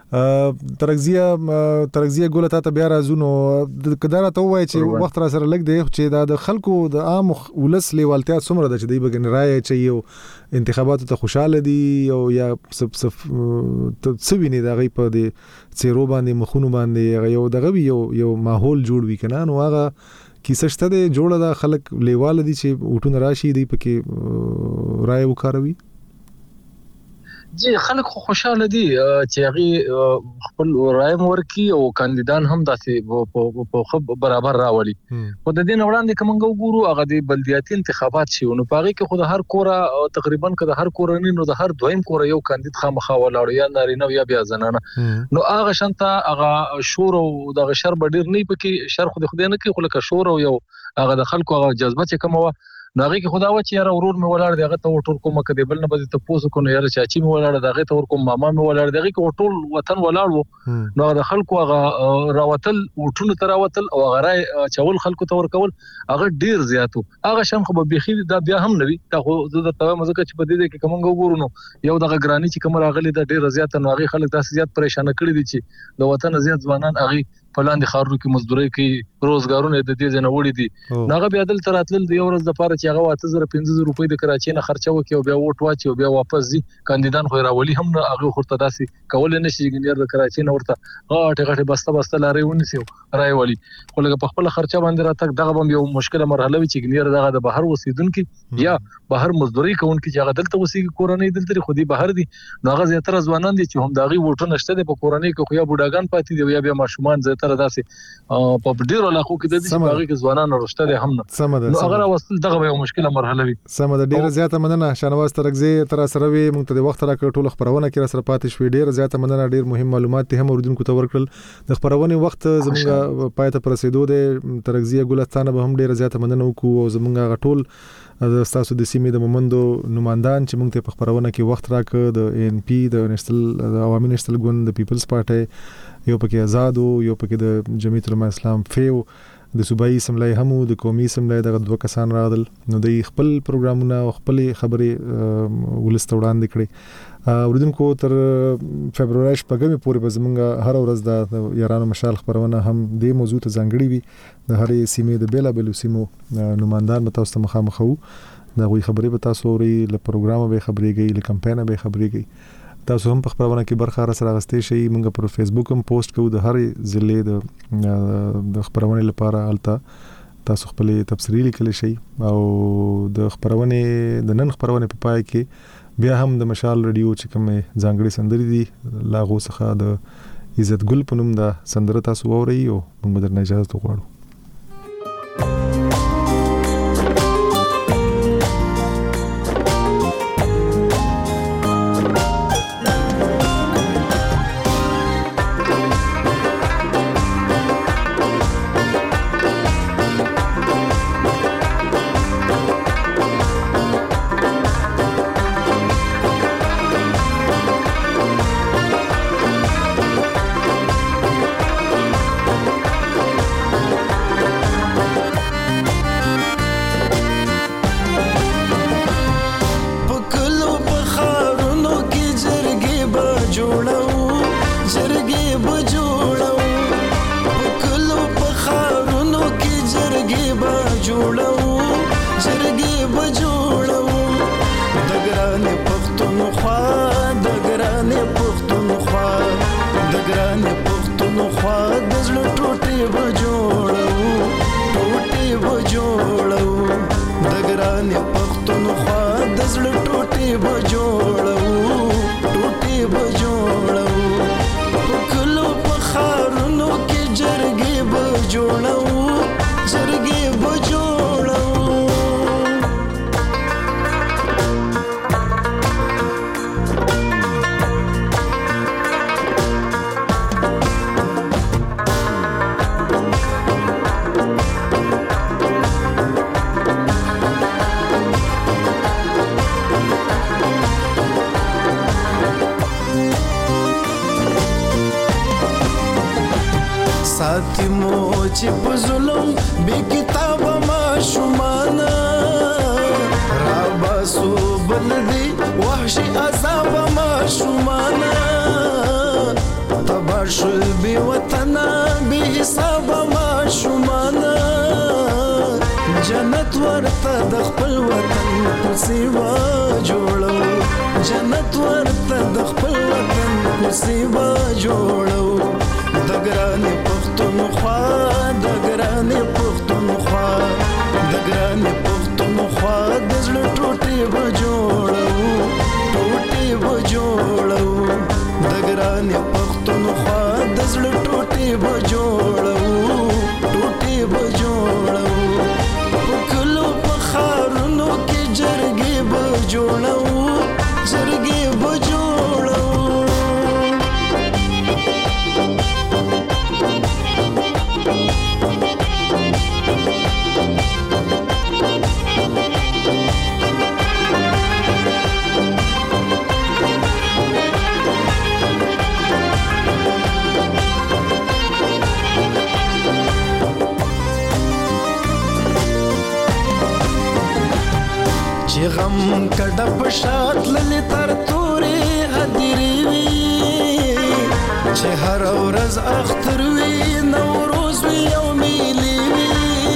ترغزیه ګوله ته بیا راځو کدار ته وای چې وخت را سره لګ دی چې د خلکو د عام ولس لیوالتیا څومره ده چې دی بګن رائے چې یو انتخاباتو ته خوشاله دي او یا څه ویني د غي په دي چیرو باندې مخونو باندې یو دغه یو ماحول جوړ وی کنه نو هغه کیسه شته دی جوړه د خلک لیواله دي چې وټون راشي دی پکې رائے وکاروي جی خلک خوشاله دي چې هغه خپل رایم ورکی او کاندیدان هم داسې په برابر راولي خو د دې وړاندې کومه وګورو هغه د بلدیاتي انتخابات شي نو پاره کې خو د هر کور تقریبا د هر کورنۍ نو د هر دویم کور یو کاندید خامخا ولاړ یا نارینه یا بیا زنانه نو هغه شانته هغه شور او د شر بډیر نه پکې شر خو نه کې خو لکه شور او یو هغه د خلکو هغه جذبه چې کومه ناغي کې خدا و چې یاره ورور مې ولاړ دی هغه ته ورټول کوم کده بل نه بده ته پوسو کو نه یاره چاچی مې ولاړ دی هغه ته ور کوم ماما مې ولاړ دی هغه کې ورټول وطن ولاړ وو نو د خلکو هغه راوتل ورټول تر راوتل او هغه چول خلکو ته ور کول هغه ډیر زیاتو هغه شم خو به بيخي دا بیا هم نوي دا خو د توه مزه چې په دې کې کومه وګورو نو یو دغه ګرانی چې کوم راغلي دا ډیر زیات نو هغه خلک داسې زیات پریشان کړي دي چې د وطن زیات ځوانان هغه پلاندې خارو کې مزدوري کوي روزګارونه د دې ځنه وړي دي ناغه بیا دل تراتل د یو ورځ د پاره چې هغه 1500 روپۍ د کراچۍ نه خرچه وکي او بیا ووټ واچي او بیا واپس دي کاندیدان خو راولي هم هغه خورته داسي کول نه شي ګنیر د کراچۍ نه ورته غاټه بسته لاري ونیسي راي ولي خو لکه په خپل خرچه باندې راتک دغه بم یو مشکله مرحله وي چې ګنیر دغه د بهر وسیدونکو یا بهر مزدوري کوونکو چې هغه دلته وسیږي کورنۍ دلته خو دي بهر دي نو هغه زیاتره ځوانان دي چې هم دغه وټونه شته د کورنۍ کې خو یا بوډاګان پاتې دي یا بیا ماشومان زیات زیاتره داسې په ډیرو علاقو کې د دې باغې کې ځوانان رشته دي هم نه نو هغه وصل دغه یو مشکله مرحله وي. سم ده. ډیره زیاته مننه شانواز ترغزي تر سره وي مونږ ته د وخت راکړ ټول خبرونه کې سره پاتې شوې. ډیره زیاته مننه. ډیر مهم معلومات هم اوردونکو ته ورکړل. د خبرونه وخت زمونږ پاتې پر رسیدو د ترغزي ګلستانه به هم ډیره زیاته مننه وکړو او زمونږ غټول د تاسو د سیمې د مومندو نمائندان چې موږ ته په خبرونه کې وخت راکړ د ان پی د نېشنل د عوامي نېشنل ګوند د پیپلز پارټي یو پکې آزادو یو پکې د جمعیت العلماء اسلام فیو د صوبایي سملای هم د قومي سملای دغه دوه کسان راغلل نو د خپل پروګرامونه او خپل خبرې ولست وړاندې کړي. اوردونکو تر فبرवरी شپږمې پورې به زمونږ هر ورځ د یارانو مشال خبرونه هم د موضوع ته ځانګړي وي. د هرې سیمې د بیلابېلو سیمو نمائندان به تاسو ته مخامخ وو. د غوي خبرې به تاسو اوري له پروګرام به خبرېږي له کمپاین به خبرېږي. تاسو هم په خبرونه کې برخه را سره غستې شي. موږ پر فیسبوک هم پوسټ کوو د هرې ضلع د خبرونه لپاره الته تاسو خپل تفسیری لیکل شي او د خبرونه د نن خبرونه په پای کې بیا هم د مشال رادیو چې کوم ځانګړي سندري دي لاغو څخه د عزت ګل په نوم د سندره تاسو ووري او موږ درنه اجازه وغواړو.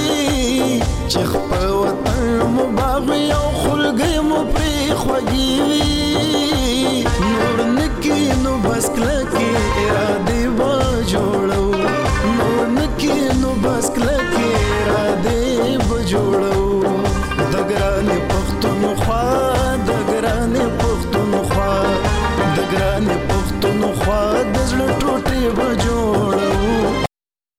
چې خپل وطن مو باغ یو خلګي مو پری خوږي